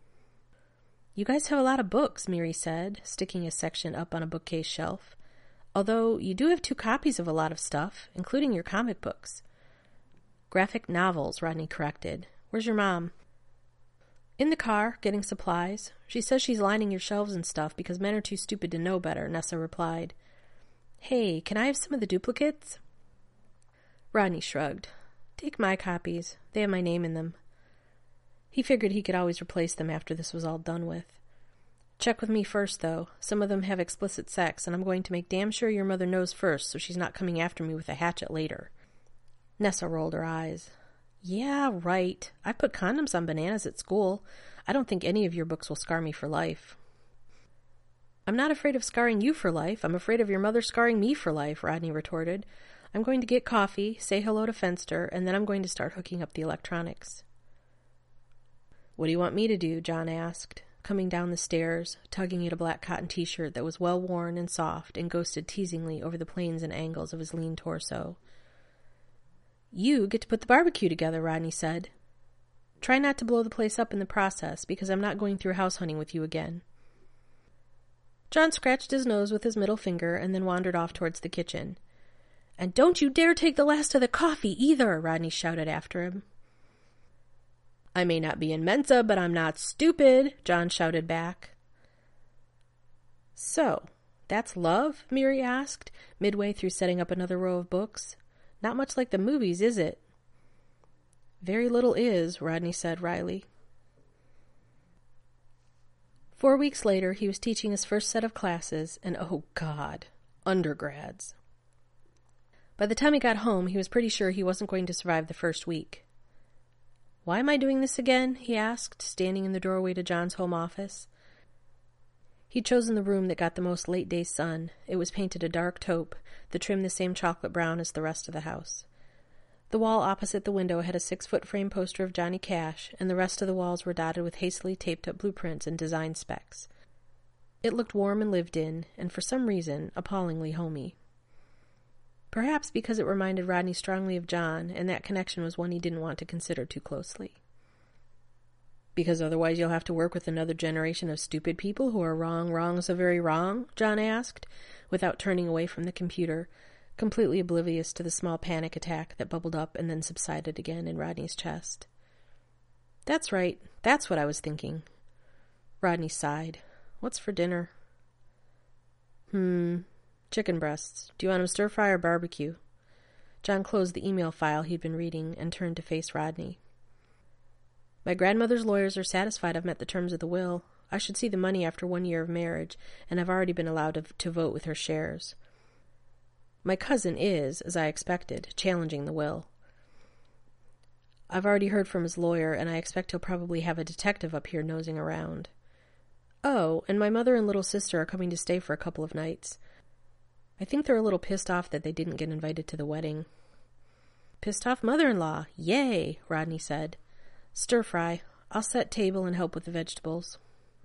Speaker 1: You guys have a lot of books, Miri said, sticking a section up on a bookcase shelf. Although you do have 2 copies of a lot of stuff, including your comic books. Graphic novels, Rodney corrected. Where's your mom? In the car, getting supplies. She says she's lining your shelves and stuff because men are too stupid to know better, Nessa replied. Hey, can I have some of the duplicates? Rodney shrugged. Take my copies. They have my name in them. He figured he could always replace them after this was all done with. Check with me first, though. Some of them have explicit sex, and I'm going to make damn sure your mother knows first so she's not coming after me with a hatchet later. Nessa rolled her eyes. Yeah, right. I put condoms on bananas at school. I don't think any of your books will scar me for life. I'm not afraid of scarring you for life. I'm afraid of your mother scarring me for life, Rodney retorted. I'm going to get coffee, say hello to Fenster, and then I'm going to start hooking up the electronics. What do you want me to do? John asked. coming down the stairs, tugging at a black cotton t-shirt that was well worn and soft and ghosted teasingly over the planes and angles of his lean torso. "You get to put the barbecue together," Rodney said. "Try not to blow the place up in the process, because I'm not going through house hunting with you again." John scratched his nose with his middle finger and then wandered off towards the kitchen. "And don't you dare take the last of the coffee, either," Rodney shouted after him. "I may not be in Mensa, but I'm not stupid," John shouted back. "So, that's love?" Miri asked, midway through setting up another row of books. "Not much like the movies, is it?" "Very little is," Rodney said wryly. 4 weeks later, he was teaching his first set of classes, and oh God, undergrads. By the time he got home, he was pretty sure he wasn't going to survive the first week. "Why am I doing this again?" he asked, standing in the doorway to John's home office. He'd chosen the room that got the most late-day sun. It was painted a dark taupe, the trim the same chocolate brown as the rest of the house. The wall opposite the window had a 6-foot frame poster of Johnny Cash, and the rest of the walls were dotted with hastily taped-up blueprints and design specs. It looked warm and lived in, and for some reason, appallingly homey. Perhaps because it reminded Rodney strongly of John, and that connection was one he didn't want to consider too closely. "Because otherwise you'll have to work with another generation of stupid people who are wrong so very wrong?" John asked, without turning away from the computer, completely oblivious to the small panic attack that bubbled up and then subsided again in Rodney's chest. "That's right. That's what I was thinking." Rodney sighed. "What's for dinner?" Chicken breasts. Do you want them stir-fry or barbecue?" John closed the email file he'd been reading and turned to face Rodney. "My grandmother's lawyers are satisfied I've met the terms of the will. I should see the money after 1 year of marriage, and I've already been allowed to vote with her shares. My cousin is, as I expected, challenging the will. I've already heard from his lawyer, and I expect he'll probably have a detective up here nosing around. Oh, and my mother and little sister are coming to stay for a couple of nights. I think they're a little pissed off that they didn't get invited to the wedding." "Pissed off mother-in-law. Yay," Rodney said. "Stir-fry. I'll set table and help with the vegetables."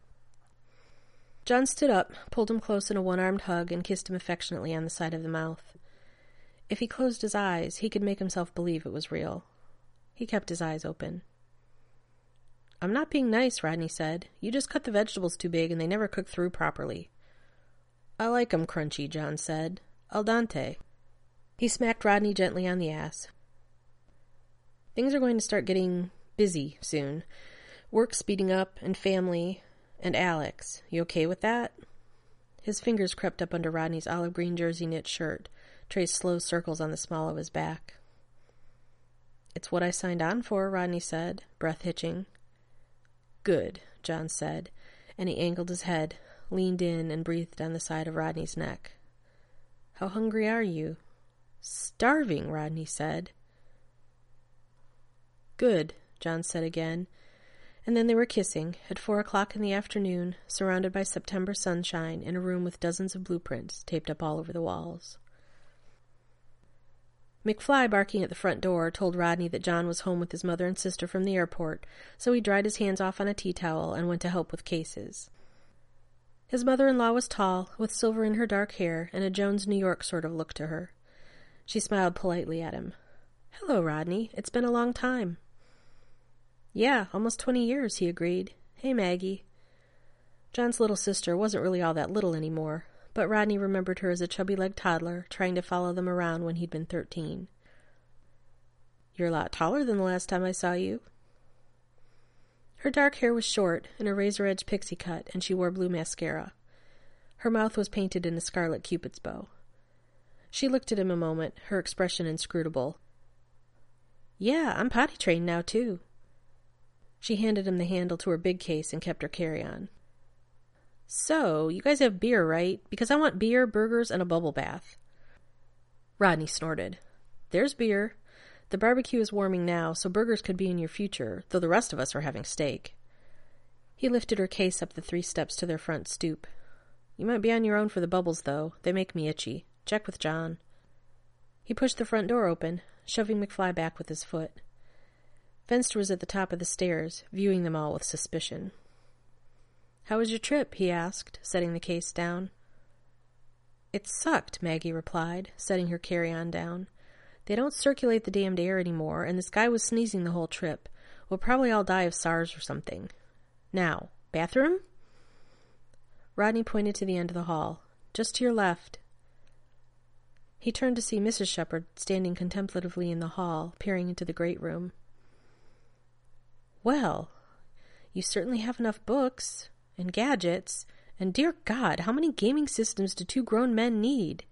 Speaker 1: John stood up, pulled him close in a one-armed hug, and kissed him affectionately on the side of the mouth. If he closed his eyes, he could make himself believe it was real. He kept his eyes open. "I'm not being nice," Rodney said. "You just cut the vegetables too big, and they never cooked through properly." "I like 'em crunchy," John said. "Al dente." He smacked Rodney gently on the ass. "Things are going to start getting busy soon. Work speeding up, and family, and Alex. You okay with that?" His fingers crept up under Rodney's olive green jersey knit shirt, traced slow circles on the small of his back. "It's what I signed on for," Rodney said, breath hitching. "Good," John said, and he angled his head, leaned in, and breathed on the side of Rodney's neck. "How hungry are you?" "Starving," Rodney said. "Good," John said again, and then they were kissing, at 4 o'clock in the afternoon, surrounded by September sunshine in a room with dozens of blueprints taped up all over the walls. McFly, barking at the front door, told Rodney that John was home with his mother and sister from the airport, so he dried his hands off on a tea towel and went to help with cases. His mother-in-law was tall, with silver in her dark hair, and a Jones, New York sort of look to her. She smiled politely at him. "Hello, Rodney. It's been a long time." "Yeah, almost 20 years, he agreed. "Hey, Maggie." John's little sister wasn't really all that little anymore, but Rodney remembered her as a chubby-legged toddler trying to follow them around when he'd been 13. "You're a lot taller than the last time I saw you." Her dark hair was short, in a razor-edged pixie cut, and she wore blue mascara. Her mouth was painted in a scarlet cupid's bow. She looked at him a moment, her expression inscrutable. "Yeah, I'm potty-trained now, too." She handed him the handle to her big case and kept her carry-on. "So, you guys have beer, right? Because I want beer, burgers, and a bubble bath." Rodney snorted. "There's beer. The barbecue is warming now, so burgers could be in your future, though the rest of us are having steak." He lifted her case up the 3 steps to their front stoop. "You might be on your own for the bubbles, though. They make me itchy. Check with John." He pushed the front door open, shoving McFly back with his foot. Fenster was at the top of the stairs, viewing them all with suspicion. "How was your trip?" he asked, setting the case down. "It sucked," Maggie replied, setting her carry-on down. "They don't circulate the damned air anymore, and this guy was sneezing the whole trip. We'll probably all die of SARS or something. Now, bathroom?" Rodney pointed to the end of the hall. "Just to your left." He turned to see Mrs. Shepherd standing contemplatively in the hall, peering into the great room. "Well, you certainly have enough books and gadgets, and dear God, how many gaming systems do 2 grown men need?"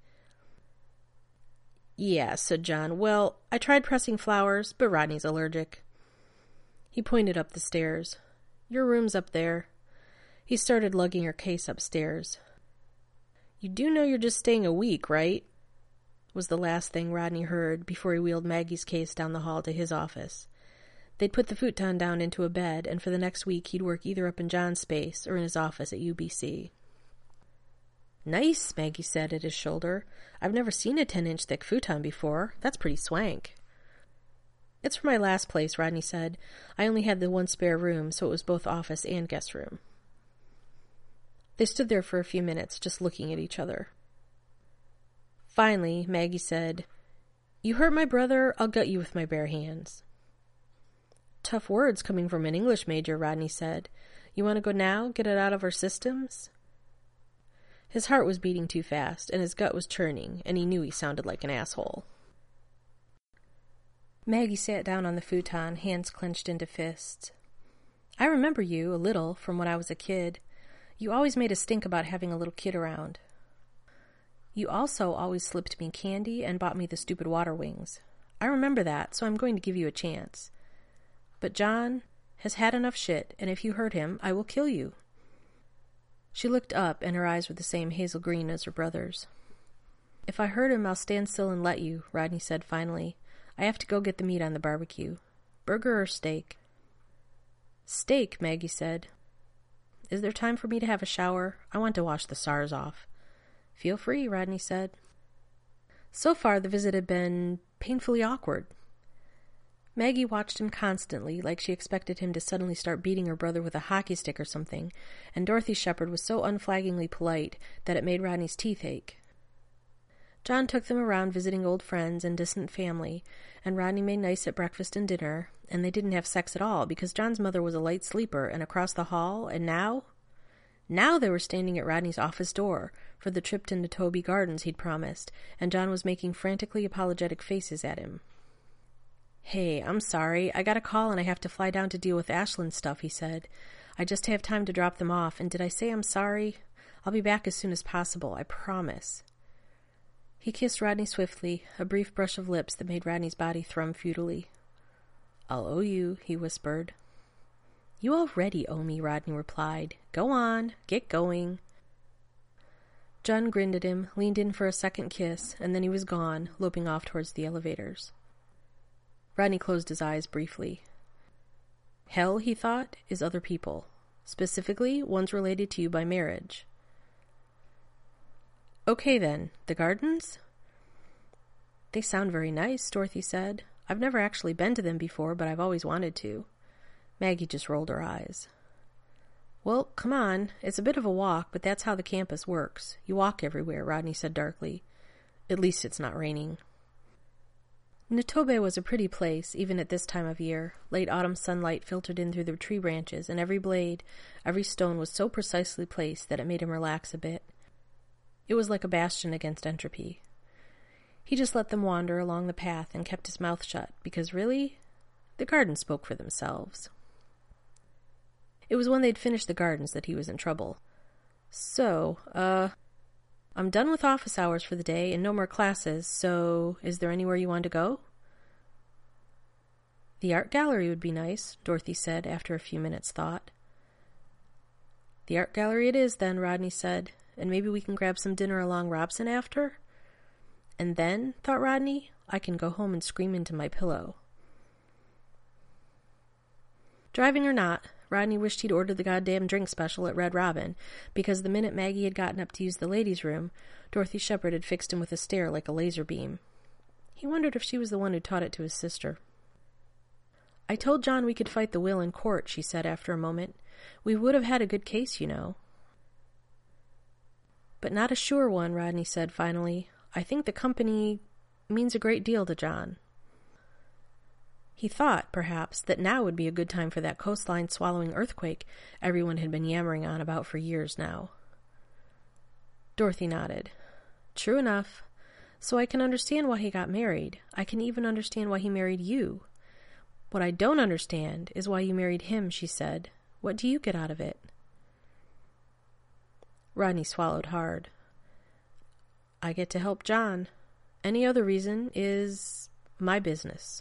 Speaker 1: "Yeah," said John. "Well, I tried pressing flowers, but Rodney's allergic." He pointed up the stairs. "Your room's up there." He started lugging her case upstairs. "You do know you're just staying a week, right?" was the last thing Rodney heard before he wheeled Maggie's case down the hall to his office. They'd put the futon down into a bed, and for the next week he'd work either up in John's space or in his office at UBC. "Nice," Maggie said at his shoulder. "I've never seen a 10-inch thick futon before. That's pretty swank." "It's for my last place," Rodney said. "I only had the one spare room, so it was both office and guest room." They stood there for a few minutes, just looking at each other. Finally, Maggie said, "You hurt my brother, I'll gut you with my bare hands." "Tough words coming from an English major," Rodney said. "You want to go now? Get it out of our systems?" His heart was beating too fast, and his gut was churning, and he knew he sounded like an asshole. Maggie sat down on the futon, hands clenched into fists. "I remember you, a little, from when I was a kid. You always made a stink about having a little kid around. You also always slipped me candy and bought me the stupid water wings. I remember that, so I'm going to give you a chance. But John has had enough shit, and if you hurt him, I will kill you." She looked up, and her eyes were the same hazel green as her brother's. "If I hurt him, I'll stand still and let you," Rodney said finally. "I have to go get the meat on the barbecue. Burger or steak?" "Steak," Maggie said. "Is there time for me to have a shower? I want to wash the SARS off." "Feel free," Rodney said. So far, the visit had been painfully awkward. Maggie watched him constantly, like she expected him to suddenly start beating her brother with a hockey stick or something, and Dorothy Shepherd was so unflaggingly polite that it made Rodney's teeth ache. John took them around visiting old friends and distant family, and Rodney made nice at breakfast and dinner, and they didn't have sex at all because John's mother was a light sleeper and across the hall, and now they were standing at Rodney's office door for the trip to Natobe Gardens he'd promised, and John was making frantically apologetic faces at him. "Hey, I'm sorry. I got a call and I have to fly down to deal with Ashland's stuff," he said. "I just have time to drop them off, and did I say I'm sorry? I'll be back as soon as possible, I promise." He kissed Rodney swiftly, a brief brush of lips that made Rodney's body thrum futilely. "I'll owe you," he whispered. "You already owe me," Rodney replied. "Go on, get going." John grinned at him, leaned in for a second kiss, and then he was gone, loping off towards the elevators. Rodney closed his eyes briefly. Hell, he thought, is other people. Specifically, ones related to you by marriage. "Okay then, the gardens?" "They sound very nice," Dorothy said. "I've never actually been to them before, but I've always wanted to." Maggie just rolled her eyes. "Well, come on. It's a bit of a walk, but that's how the campus works. You walk everywhere," Rodney said darkly. "At least it's not raining." Natobe was a pretty place, even at this time of year. Late autumn sunlight filtered in through the tree branches, and every blade, every stone was so precisely placed that it made him relax a bit. It was like a bastion against entropy. He just let them wander along the path and kept his mouth shut, because really, the gardens spoke for themselves. It was when they'd finished the gardens that he was in trouble. "So, I'm done with office hours for the day and no more classes, so is there anywhere you want to go?" "The art gallery would be nice," Dorothy said after a few minutes' thought. "The art gallery it is then," Rodney said, "and maybe we can grab some dinner along Robson after? And then," thought Rodney, "I can go home and scream into my pillow." Driving or not, Rodney wished he'd ordered the goddamn drink special at Red Robin, because the minute Maggie had gotten up to use the ladies' room, Dorothy Shepherd had fixed him with a stare like a laser beam. He wondered if she was the one who taught it to his sister. "I told John we could fight the will in court," she said after a moment. We would have had a good case, you know. But not a sure one, Rodney said finally. I think the company means a great deal to John. He thought, perhaps, that now would be a good time for that coastline-swallowing earthquake everyone had been yammering on about for years now. Dorothy nodded. True enough. So I can understand why he got married. I can even understand why he married you. What I don't understand is why you married him, she said. What do you get out of it? Rodney swallowed hard. I get to help John. Any other reason is my business.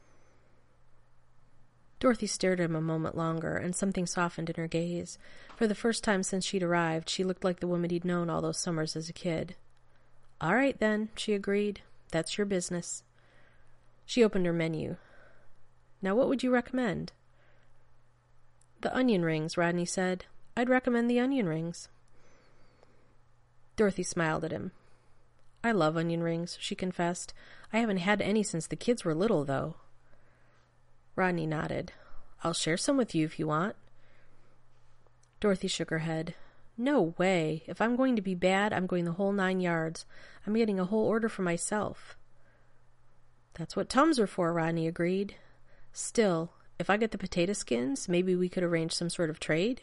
Speaker 1: Dorothy stared at him a moment longer, and something softened in her gaze. For the first time since she'd arrived, she looked like the woman he'd known all those summers as a kid. All right, then, she agreed. That's your business. She opened her menu. Now, what would you recommend? The onion rings, Rodney said. I'd recommend the onion rings. Dorothy smiled at him. I love onion rings, she confessed. I haven't had any since the kids were little, though. Rodney nodded. I'll share some with you if you want. Dorothy shook her head. No way. If I'm going to be bad, I'm going the whole 9 yards. I'm getting a whole order for myself. That's what Tums are for, Rodney agreed. Still, if I get the potato skins, maybe we could arrange some sort of trade?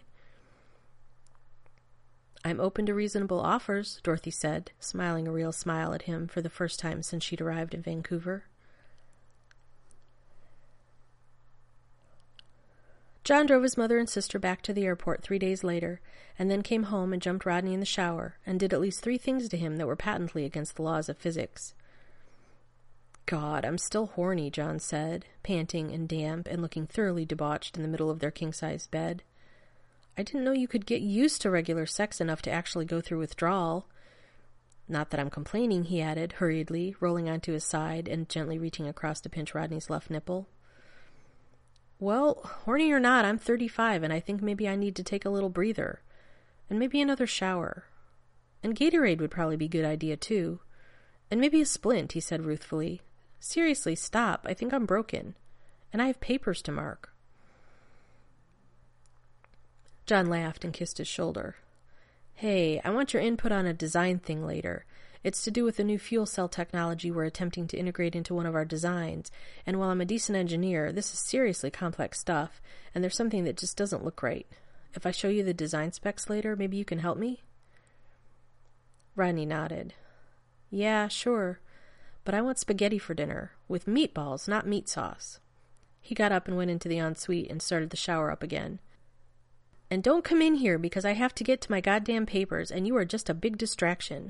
Speaker 1: I'm open to reasonable offers, Dorothy said, smiling a real smile at him for the first time since she'd arrived in Vancouver. John drove his mother and sister back to the airport 3 days later, and then came home and jumped Rodney in the shower, and did at least 3 things to him that were patently against the laws of physics. God, I'm still horny, John said, panting and damp and looking thoroughly debauched in the middle of their king-size bed. I didn't know you could get used to regular sex enough to actually go through withdrawal. Not that I'm complaining, he added, hurriedly, rolling onto his side and gently reaching across to pinch Rodney's left nipple. Well, horny or not, I'm 35, and I think maybe I need to take a little breather. And maybe another shower. And Gatorade would probably be a good idea, too. And maybe a splint, he said ruthfully. Seriously, stop. I think I'm broken. And I have papers to mark. John laughed and kissed his shoulder. Hey, I want your input on a design thing later. It's to do with the new fuel cell technology we're attempting to integrate into one of our designs, and while I'm a decent engineer, this is seriously complex stuff, and there's something that just doesn't look right. If I show you the design specs later, maybe you can help me? Rodney nodded. Yeah, sure, but I want spaghetti for dinner, with meatballs, not meat sauce. He got up and went into the ensuite and started the shower up again. And don't come in here because I have to get to my goddamn papers, and you are just a big distraction.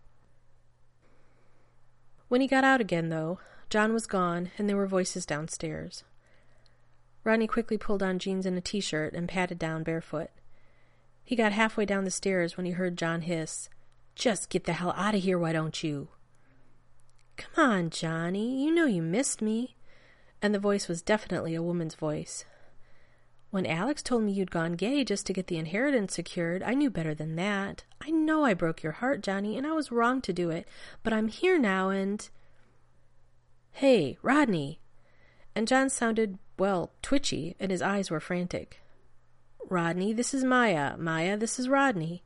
Speaker 1: When he got out again, though, John was gone, and there were voices downstairs. Rodney quickly pulled on jeans and a t-shirt and padded down barefoot. He got halfway down the stairs when he heard John hiss, Just get the hell out of here, why don't you? Come on, Johnny, you know you missed me. And the voice was definitely a woman's voice. When Alex told me you'd gone gay just to get the inheritance secured, I knew better than that. I know I broke your heart, Johnny, and I was wrong to do it, but I'm here now and... Hey, Rodney! And John sounded, well, twitchy, and his eyes were frantic. Rodney, this is Maya. Maya, this is Rodney.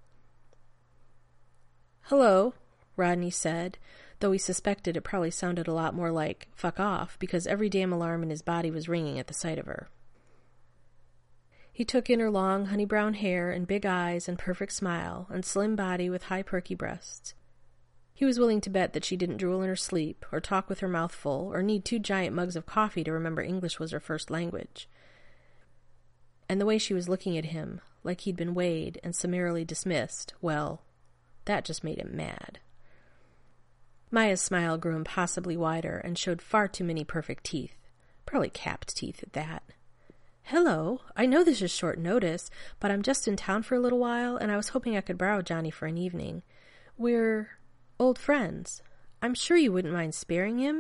Speaker 1: Hello, Rodney said, though he suspected it probably sounded a lot more like, fuck off, because every damn alarm in his body was ringing at the sight of her. He took in her long, honey-brown hair and big eyes and perfect smile and slim body with high, perky breasts. He was willing to bet that she didn't drool in her sleep or talk with her mouth full or need 2 giant mugs of coffee to remember English was her first language. And the way she was looking at him, like he'd been weighed and summarily dismissed, well, that just made him mad. Maya's smile grew impossibly wider and showed far too many perfect teeth, probably capped teeth at that. Hello, I know this is short notice, but I'm just in town for a little while, and I was hoping I could borrow Johnny for an evening. We're old friends. I'm sure you wouldn't mind sparing him?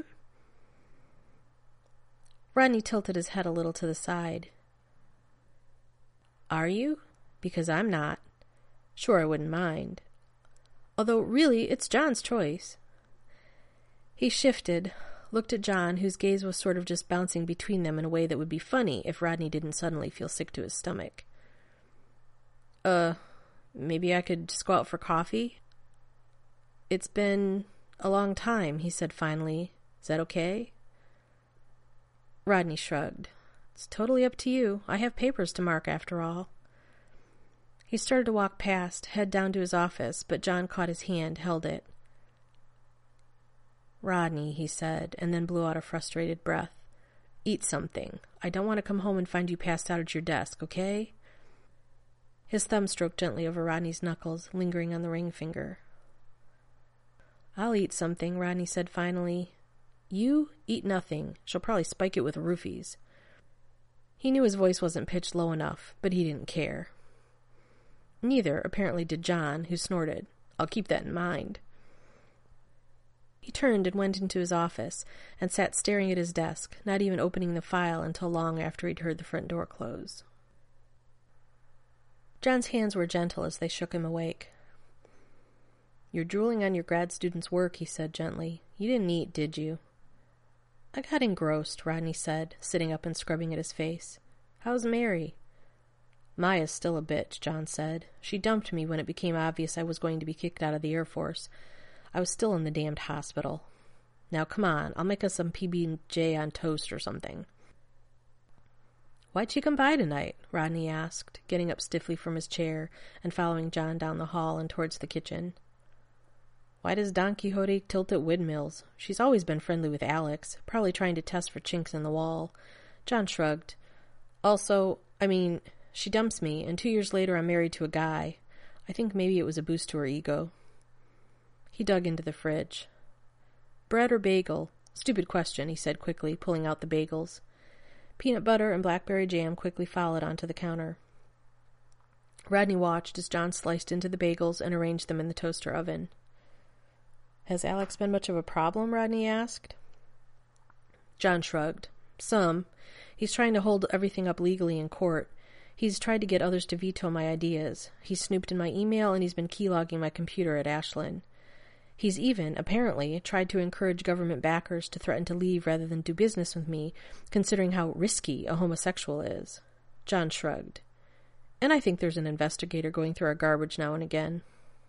Speaker 1: Rodney tilted his head a little to the side. Are you? Because I'm not. Sure, I wouldn't mind. Although, really, it's John's choice. He shifted, looked at John, whose gaze was sort of just bouncing between them in a way that would be funny if Rodney didn't suddenly feel sick to his stomach. Maybe I could just go out for coffee? It's been a long time, he said finally. Is that okay? Rodney shrugged. It's totally up to you. I have papers to mark after all. He started to walk past, head down to his office, but John caught his hand, held it. Rodney, he said, and then blew out a frustrated breath. Eat something. I don't want to come home and find you passed out at your desk, okay? His thumb stroked gently over Rodney's knuckles, lingering on the ring finger. I'll eat something, Rodney said finally. You eat nothing. She'll probably spike it with roofies. He knew his voice wasn't pitched low enough, but he didn't care. Neither, apparently, did John, who snorted. I'll keep that in mind. He turned and went into his office and sat staring at his desk, not even opening the file until long after he'd heard the front door close. John's hands were gentle as they shook him awake. You're drooling on your grad student's work, he said gently. You didn't eat, did you? I got engrossed, Rodney said, sitting up and scrubbing at his face. How's Mary? Maya's still a bitch, John said. She dumped me when it became obvious I was going to be kicked out of the Air Force. I was still in the damned hospital. Now come on, I'll make us some PB&J on toast or something. Why'd she come by tonight? Rodney asked, getting up stiffly from his chair and following John down the hall and towards the kitchen. Why does Don Quixote tilt at windmills? She's always been friendly with Alex, probably trying to test for chinks in the wall. John shrugged. Also, she dumps me, and 2 years later I'm married to a guy. I think maybe it was a boost to her ego. He dug into the fridge. Bread or bagel? Stupid question, he said quickly, pulling out the bagels. Peanut butter and blackberry jam quickly followed onto the counter. Rodney watched as John sliced into the bagels and arranged them in the toaster oven. Has Alex been much of a problem? Rodney asked. John shrugged. Some. He's trying to hold everything up legally in court. He's tried to get others to veto my ideas. He's snooped in my email and he's been keylogging my computer at Ashland. He's even, apparently, tried to encourage government backers to threaten to leave rather than do business with me, considering how risky a homosexual is. John shrugged. And I think there's an investigator going through our garbage now and again.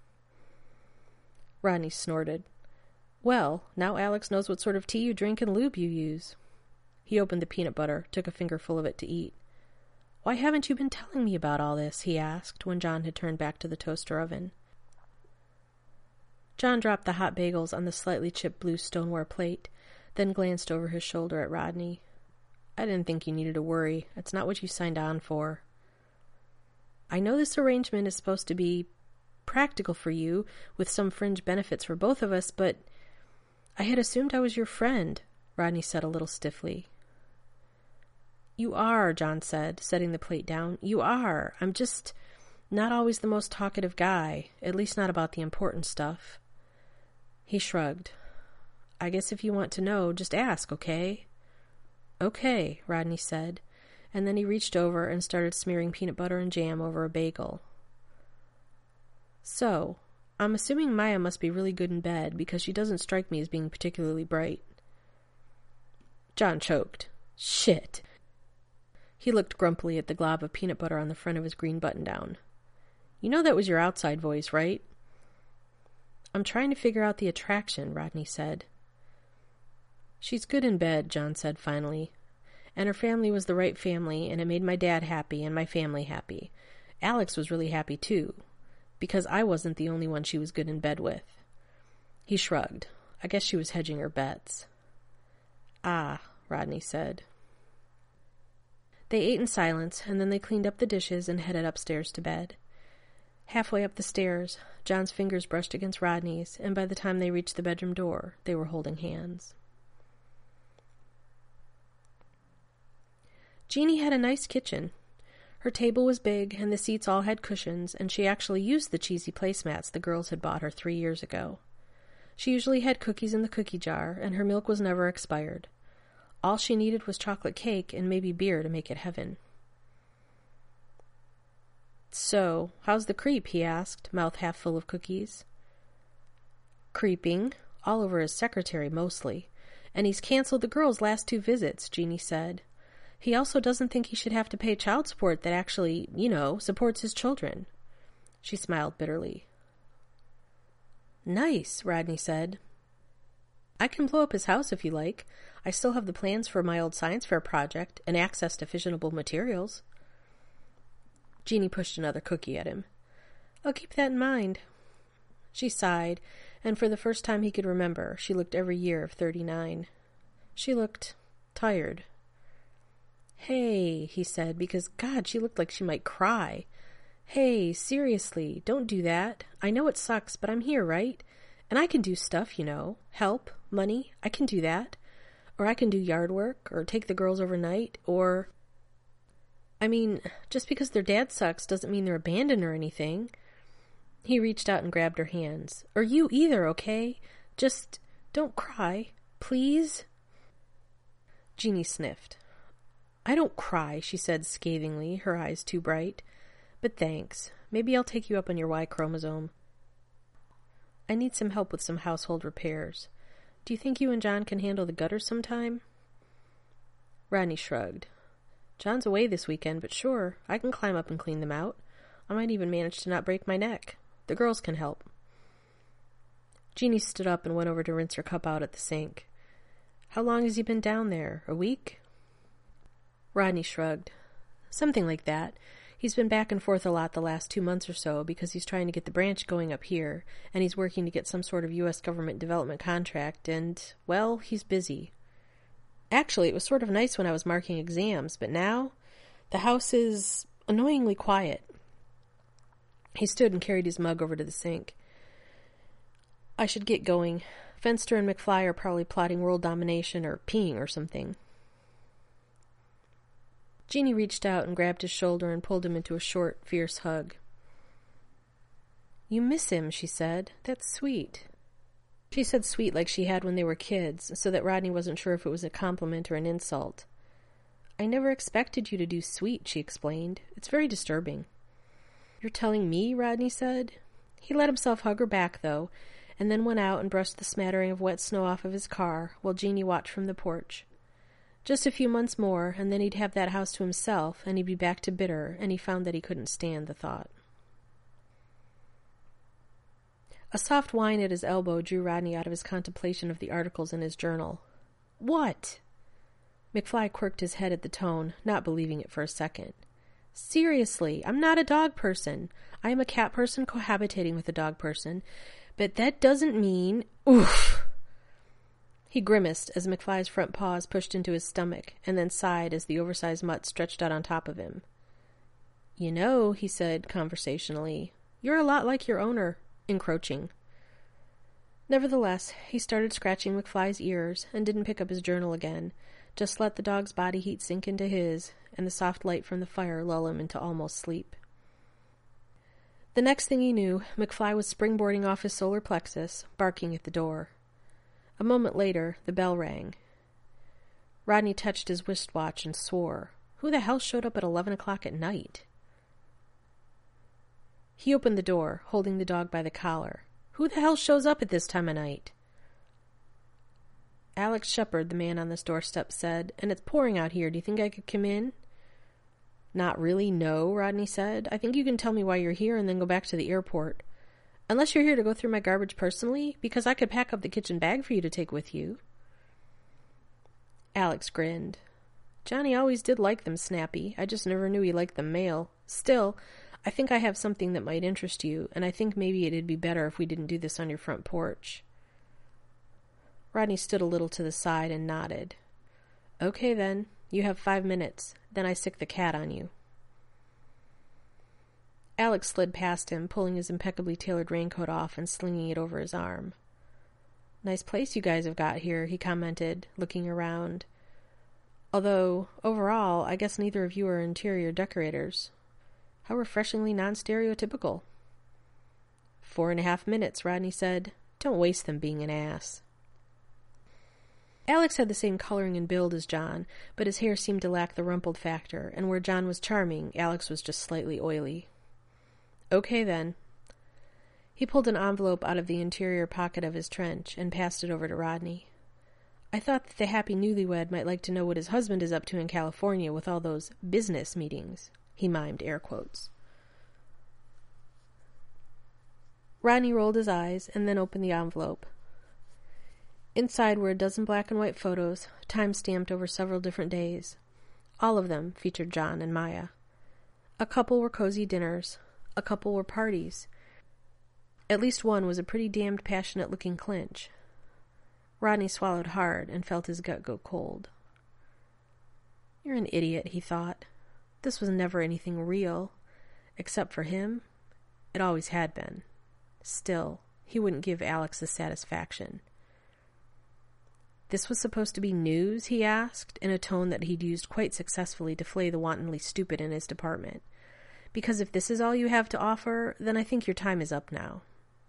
Speaker 1: Rodney snorted. Well, now Alex knows what sort of tea you drink and lube you use. He opened the peanut butter, took a fingerful of it to eat. Why haven't you been telling me about all this? He asked, when John had turned back to the toaster oven. John dropped the hot bagels on the slightly chipped blue stoneware plate, then glanced over his shoulder at Rodney. I didn't think you needed to worry. It's not what you signed on for. I know this arrangement is supposed to be practical for you, with some fringe benefits for both of us, but I had assumed I was your friend, Rodney said a little stiffly. You are, John said, setting the plate down. You are. I'm just not always the most talkative guy, at least not about the important stuff. He shrugged. I guess if you want to know, just ask, okay? Okay, Rodney said, and then he reached over and started smearing peanut butter and jam over a bagel. So, I'm assuming Maya must be really good in bed because she doesn't strike me as being particularly bright. John choked. Shit. He looked grumpily at the glob of peanut butter on the front of his green button-down. You know that was your outside voice, right? I'm trying to figure out the attraction, Rodney said. She's good in bed, John said finally. And her family was the right family, and it made my dad happy and my family happy. Alex was really happy, too, because I wasn't the only one she was good in bed with. He shrugged. I guess she was hedging her bets. Ah, Rodney said. They ate in silence, and then they cleaned up the dishes and headed upstairs to bed. Halfway up the stairs, John's fingers brushed against Rodney's, and by the time they reached the bedroom door, they were holding hands. Jeannie had a nice kitchen. Her table was big, and the seats all had cushions, and she actually used the cheesy placemats the girls had bought her 3 years ago. She usually had cookies in the cookie jar, and her milk was never expired. All she needed was chocolate cake and maybe beer to make it heaven. So, how's the creep? He asked, mouth half full of cookies. Creeping, all over his secretary mostly, and he's canceled the girls' last 2 visits, Jeannie said. He also doesn't think he should have to pay child support that actually, supports his children. She smiled bitterly. Nice, Rodney said. I can blow up his house if you like. I still have the plans for my old science fair project and access to fissionable materials. Jeannie pushed another cookie at him. I'll keep that in mind. She sighed, and for the first time he could remember, she looked every year of 39. She looked tired. Hey, he said, because, God, she looked like she might cry. Hey, seriously, don't do that. I know it sucks, but I'm here, right? And I can do stuff, you know. Help, money, I can do that. Or I can do yard work, or take the girls overnight, or... I mean, just because their dad sucks doesn't mean they're abandoned or anything. He reached out and grabbed her hands. Or you either, okay? Just don't cry, please. Jeannie sniffed. I don't cry, she said scathingly, her eyes too bright. But thanks. Maybe I'll take you up on your Y chromosome. I need some help with some household repairs. Do you think you and John can handle the gutters sometime? Rodney shrugged. John's away this weekend, but sure, I can climb up and clean them out. I might even manage to not break my neck. The girls can help. Jeannie stood up and went over to rinse her cup out at the sink. How long has he been down there? A week? Rodney shrugged. Something like that. He's been back and forth a lot the last 2 months or so because he's trying to get the branch going up here, and he's working to get some sort of U.S. government development contract, and, well, he's busy. Actually, it was sort of nice when I was marking exams, but now the house is annoyingly quiet. He stood and carried his mug over to the sink. I should get going. Fenster and McFly are probably plotting world domination or peeing or something. Jeannie reached out and grabbed his shoulder and pulled him into a short, fierce hug. You miss him, she said. That's sweet. She said sweet like she had when they were kids, so that Rodney wasn't sure if it was a compliment or an insult. I never expected you to do sweet, she explained. It's very disturbing. You're telling me? Rodney said. He let himself hug her back, though, and then went out and brushed the smattering of wet snow off of his car while Jeannie watched from the porch. Just a few months more, and then he'd have that house to himself, and he'd be back to Bitter, and he found that he couldn't stand the thought. A soft whine at his elbow drew Rodney out of his contemplation of the articles in his journal. What? McFly quirked his head at the tone, not believing it for a second. Seriously, I'm not a dog person. I am a cat person cohabitating with a dog person, but that doesn't mean... Oof! He grimaced as McFly's front paws pushed into his stomach, and then sighed as the oversized mutt stretched out on top of him. You know, he said conversationally, you're a lot like your owner, encroaching. Nevertheless, he started scratching McFly's ears and didn't pick up his journal again, just let the dog's body heat sink into his, and the soft light from the fire lull him into almost sleep. The next thing he knew, McFly was springboarding off his solar plexus, barking at the door. A moment later, the bell rang. Rodney touched his wristwatch and swore. Who the hell showed up at 11 o'clock at night? He opened the door, holding the dog by the collar. Who the hell shows up at this time of night? Alex Shepard, the man on this doorstep, said, and it's pouring out here. Do you think I could come in? Not really, no, Rodney said. I think you can tell me why you're here and then go back to the airport. Unless you're here to go through my garbage personally, because I could pack up the kitchen bag for you to take with you. Alex grinned. Johnny always did like them snappy. I just never knew he liked them male. Still, I think I have something that might interest you, and I think maybe it'd be better if we didn't do this on your front porch. Rodney stood a little to the side and nodded. Okay, then. You have 5 minutes. Then I sick the cat on you. Alex slid past him, pulling his impeccably tailored raincoat off and slinging it over his arm. Nice place you guys have got here, he commented, looking around. Although, overall, I guess neither of you are interior decorators. How refreshingly non-stereotypical. 4.5 minutes, Rodney said. Don't waste them being an ass. Alex had the same coloring and build as John, but his hair seemed to lack the rumpled factor, and where John was charming, Alex was just slightly oily. Okay, then. He pulled an envelope out of the interior pocket of his trench and passed it over to Rodney. I thought that the happy newlywed might like to know what his husband is up to in California with all those business meetings. He mimed air quotes. Rodney rolled his eyes and then opened the envelope. Inside were a dozen black and white photos, time-stamped over several different days. All of them featured John and Maya. A couple were cozy dinners. A couple were parties. At least one was a pretty damned passionate-looking clinch. Rodney swallowed hard and felt his gut go cold. You're an idiot, he thought. This was never anything real. Except for him, it always had been. Still, he wouldn't give Alex the satisfaction. This was supposed to be news, he asked, in a tone that he'd used quite successfully to flay the wantonly stupid in his department. Because if this is all you have to offer, then I think your time is up now.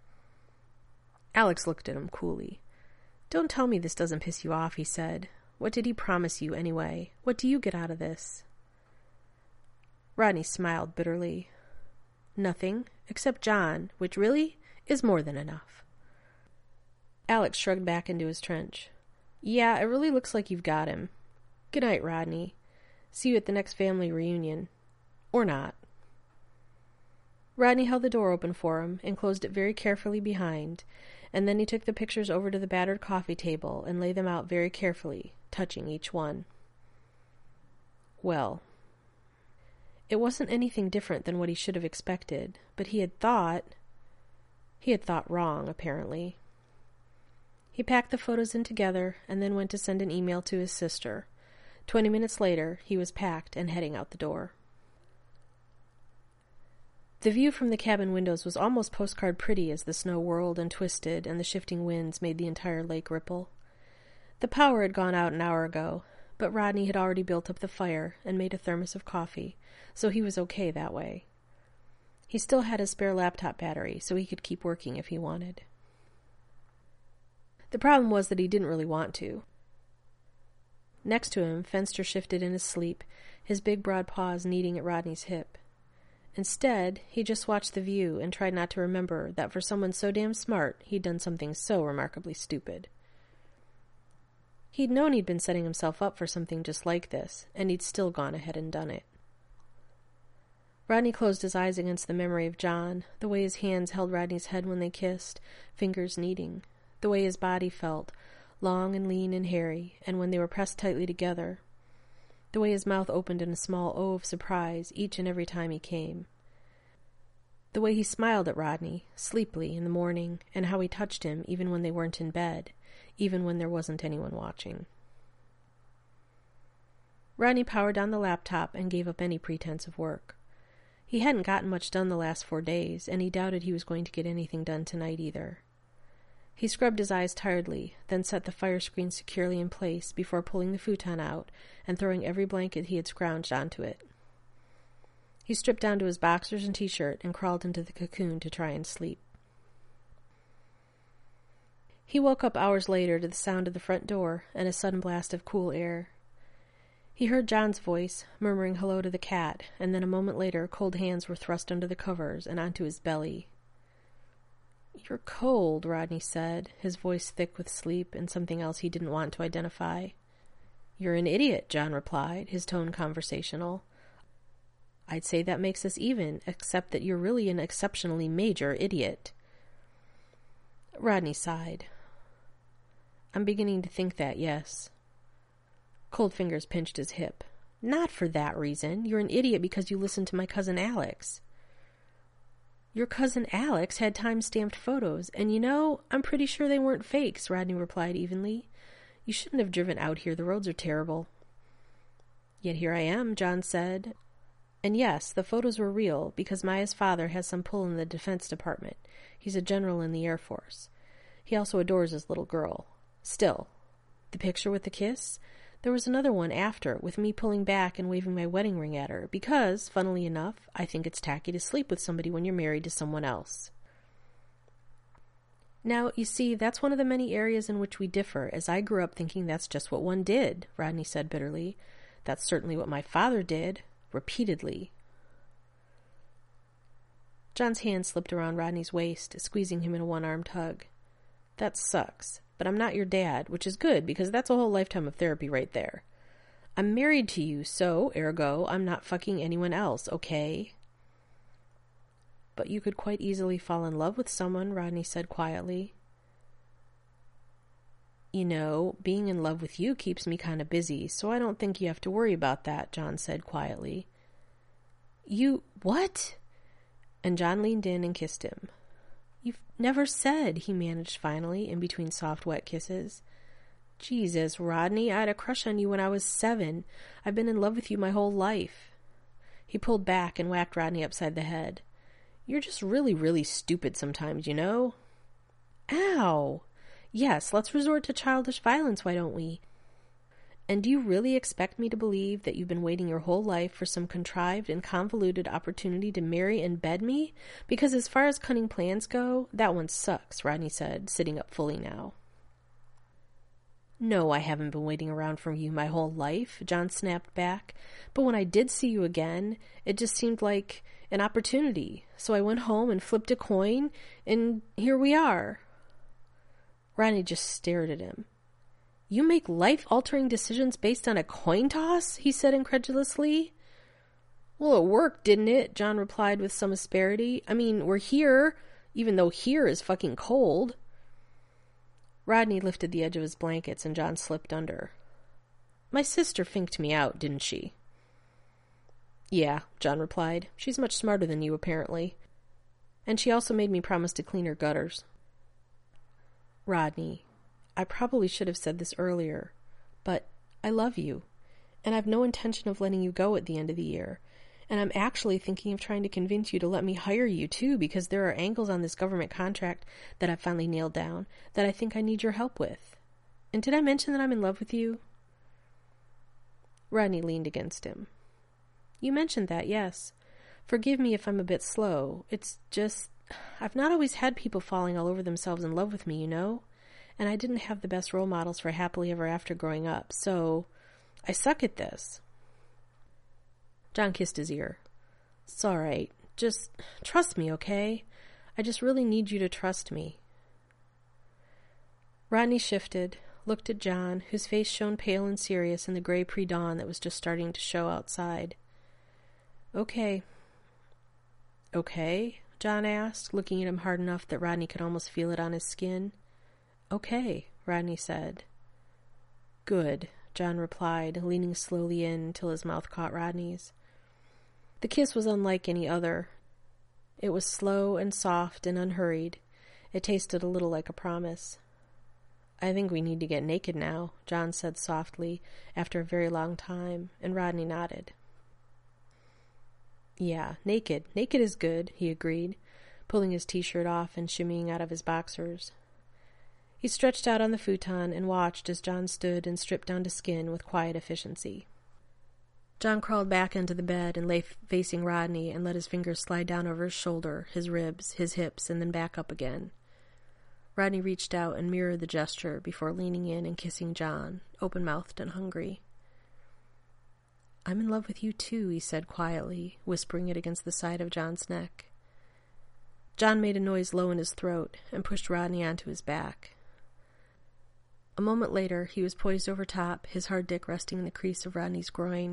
Speaker 1: Alex looked at him coolly. Don't tell me this doesn't piss you off, he said. What did he promise you, anyway? What do you get out of this? Rodney smiled bitterly. Nothing, except John, which really is more than enough. Alex shrugged back into his trench. Yeah, it really looks like you've got him. Good night, Rodney. See you at the next family reunion. Or not. Rodney held the door open for him and closed it very carefully behind, and then he took the pictures over to the battered coffee table and laid them out very carefully, touching each one. Well, it wasn't anything different than what he should have expected, but he had thought wrong, apparently. He packed the photos in together and then went to send an email to his sister. 20 minutes later, he was packed and heading out the door. The view from the cabin windows was almost postcard pretty as the snow whirled and twisted and the shifting winds made the entire lake ripple. The power had gone out an hour ago, but Rodney had already built up the fire and made a thermos of coffee, so he was okay that way. He still had his spare laptop battery, so he could keep working if he wanted. The problem was that he didn't really want to. Next to him, Fenster shifted in his sleep, his big broad paws kneading at Rodney's hip. Instead, he just watched the view and tried not to remember that for someone so damn smart, he'd done something so remarkably stupid. He'd known he'd been setting himself up for something just like this, and he'd still gone ahead and done it. Rodney closed his eyes against the memory of John, the way his hands held Rodney's head when they kissed, fingers kneading, the way his body felt, long and lean and hairy, and when they were pressed tightly together, the way his mouth opened in a small O of surprise each and every time he came, the way he smiled at Rodney, sleepily, in the morning, and how he touched him even when they weren't in bed, even when there wasn't anyone watching. Rodney powered down the laptop and gave up any pretense of work. He hadn't gotten much done the last 4 days, and he doubted he was going to get anything done tonight either. He scrubbed his eyes tiredly, then set the fire screen securely in place before pulling the futon out and throwing every blanket he had scrounged onto it. He stripped down to his boxers and t-shirt and crawled into the cocoon to try and sleep. He woke up hours later to the sound of the front door and a sudden blast of cool air. He heard John's voice, murmuring hello to the cat, and then a moment later cold hands were thrust under the covers and onto his belly. "You're cold," Rodney said, his voice thick with sleep and something else he didn't want to identify. "You're an idiot," John replied, his tone conversational. "I'd say that makes us even, except that you're really an exceptionally major idiot." Rodney sighed. "I'm beginning to think that, yes." Cold fingers pinched his hip. "Not for that reason. You're an idiot because you listened to my cousin Alex." "Your cousin Alex had time-stamped photos, and you know, I'm pretty sure they weren't fakes," Rodney replied evenly. "You shouldn't have driven out here. The roads are terrible." "Yet here I am," John said. "And yes, the photos were real, because Maya's father has some pull in the Defense Department. He's a general in the Air Force. He also adores his little girl. Still, the picture with the kiss? There was another one after, with me pulling back and waving my wedding ring at her, because, funnily enough, I think it's tacky to sleep with somebody when you're married to someone else." "Now, you see, that's one of the many areas in which we differ, as I grew up thinking that's just what one did," Rodney said bitterly. "That's certainly what my father did, repeatedly." John's hand slipped around Rodney's waist, squeezing him in a one-armed hug. "That sucks. But I'm not your dad, which is good, because that's a whole lifetime of therapy right there. I'm married to you, so, ergo, I'm not fucking anyone else, okay?" but you could quite easily fall in love with someone, Rodney said quietly. You know, being in love with you keeps me kind of busy, so I don't think you have to worry about that, John said quietly. You, what? And John leaned in and kissed him. You've never said, he managed finally, in between soft, wet kisses. Jesus, Rodney, I had a crush on you when I was 7. I've been in love with you my whole life. He pulled back and whacked Rodney upside the head. You're just really, really stupid sometimes, you know? Ow! Yes, let's resort to childish violence, why don't we? And do you really expect me to believe that you've been waiting your whole life for some contrived and convoluted opportunity to marry and bed me? Because as far as cunning plans go, that one sucks, Rodney said, sitting up fully now. No, I haven't been waiting around for you my whole life, John snapped back. But when I did see you again, it just seemed like an opportunity. So I went home and flipped a coin, and here we are. Rodney just stared at him. You make life-altering decisions based on a coin toss? He said incredulously. Well, it worked, didn't it? John replied with some asperity. I mean, we're here, even though here is fucking cold. Rodney lifted the edge of his blankets and John slipped under. My sister finked me out, didn't she? Yeah, John replied. She's much smarter than you, apparently. And she also made me promise to clean her gutters. Rodney, I probably should have said this earlier, but I love you, and I've no intention of letting you go at the end of the year. And I'm actually thinking of trying to convince you to let me hire you, too, because there are angles on this government contract that I've finally nailed down that I think I need your help with. And did I mention that I'm in love with you? Rodney leaned against him. You mentioned that, yes. Forgive me if I'm a bit slow. It's just, I've not always had people falling all over themselves in love with me, you know? And I didn't have the best role models for happily ever after growing up, so I suck at this. John kissed his ear. It's all right. Just trust me, okay? I just really need you to trust me. Rodney shifted, looked at John, whose face shone pale and serious in the gray pre-dawn that was just starting to show outside. Okay. Okay? John asked, looking at him hard enough that Rodney could almost feel it on his skin. Okay, Rodney said. Good, John replied, leaning slowly in until his mouth caught Rodney's. The kiss was unlike any other. It was slow and soft and unhurried. It tasted a little like a promise. I think we need to get naked now, John said softly, after a very long time, and Rodney nodded. Yeah, naked. Naked is good, he agreed, pulling his t-shirt off and shimmying out of his boxers. He stretched out on the futon and watched as John stood and stripped down to skin with quiet efficiency. John crawled back into the bed and lay facing Rodney and let his fingers slide down over his shoulder, his ribs, his hips, and then back up again. Rodney reached out and mirrored the gesture before leaning in and kissing John, open-mouthed and hungry. I'm in love with you too, he said quietly, whispering it against the side of John's neck. John made a noise low in his throat and pushed Rodney onto his back. A moment later, he was poised over top, his hard dick resting in the crease of Rodney's groin.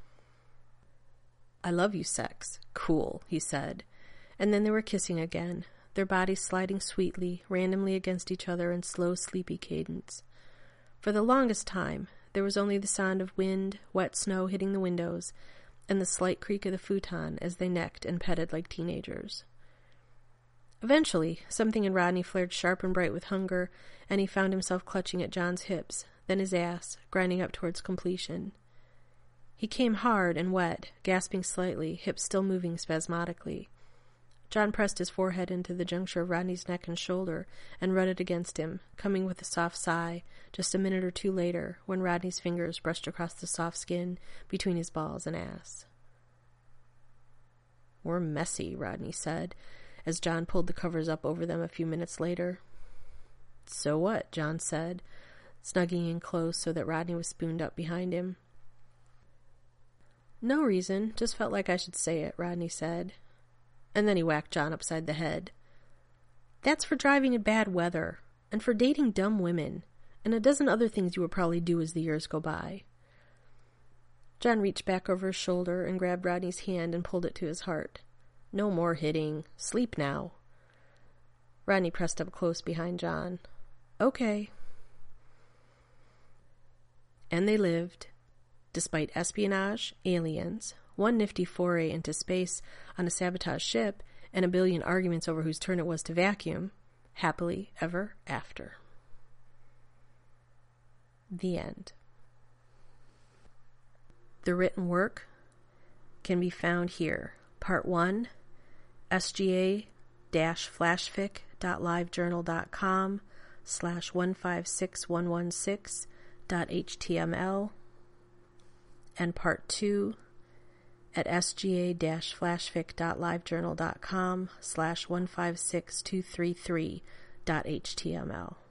Speaker 1: I love you, sex. Cool, he said. And then they were kissing again, their bodies sliding sweetly, randomly against each other in slow, sleepy cadence. For the longest time, there was only the sound of wind, wet snow hitting the windows, and the slight creak of the futon as they necked and petted like teenagers. Eventually, something in Rodney flared sharp and bright with hunger, and he found himself clutching at John's hips, then his ass, grinding up towards completion. He came hard and wet, gasping slightly, hips still moving spasmodically. John pressed his forehead into the juncture of Rodney's neck and shoulder and rubbed it against him, coming with a soft sigh, just a minute or two later, when Rodney's fingers brushed across the soft skin between his balls and ass. We're messy, Rodney said, as John pulled the covers up over them a few minutes later. So what? John said, snugging in close so that Rodney was spooned up behind him. No reason, just felt like I should say it, Rodney said. And then he whacked John upside the head. That's for driving in bad weather, and for dating dumb women, and a dozen other things you will probably do as the years go by. John reached back over his shoulder and grabbed Rodney's hand and pulled it to his heart. No more hitting. Sleep now. Rodney pressed up close behind John. Okay. And they lived, despite espionage, aliens, one nifty foray into space on a sabotaged ship, and a billion arguments over whose turn it was to vacuum, happily ever after. The end. The written work can be found here. Part 1, sga-flashfic.livejournal.com/156116.html, and Part 2 at sga-flashfic.livejournal.com/156233.html.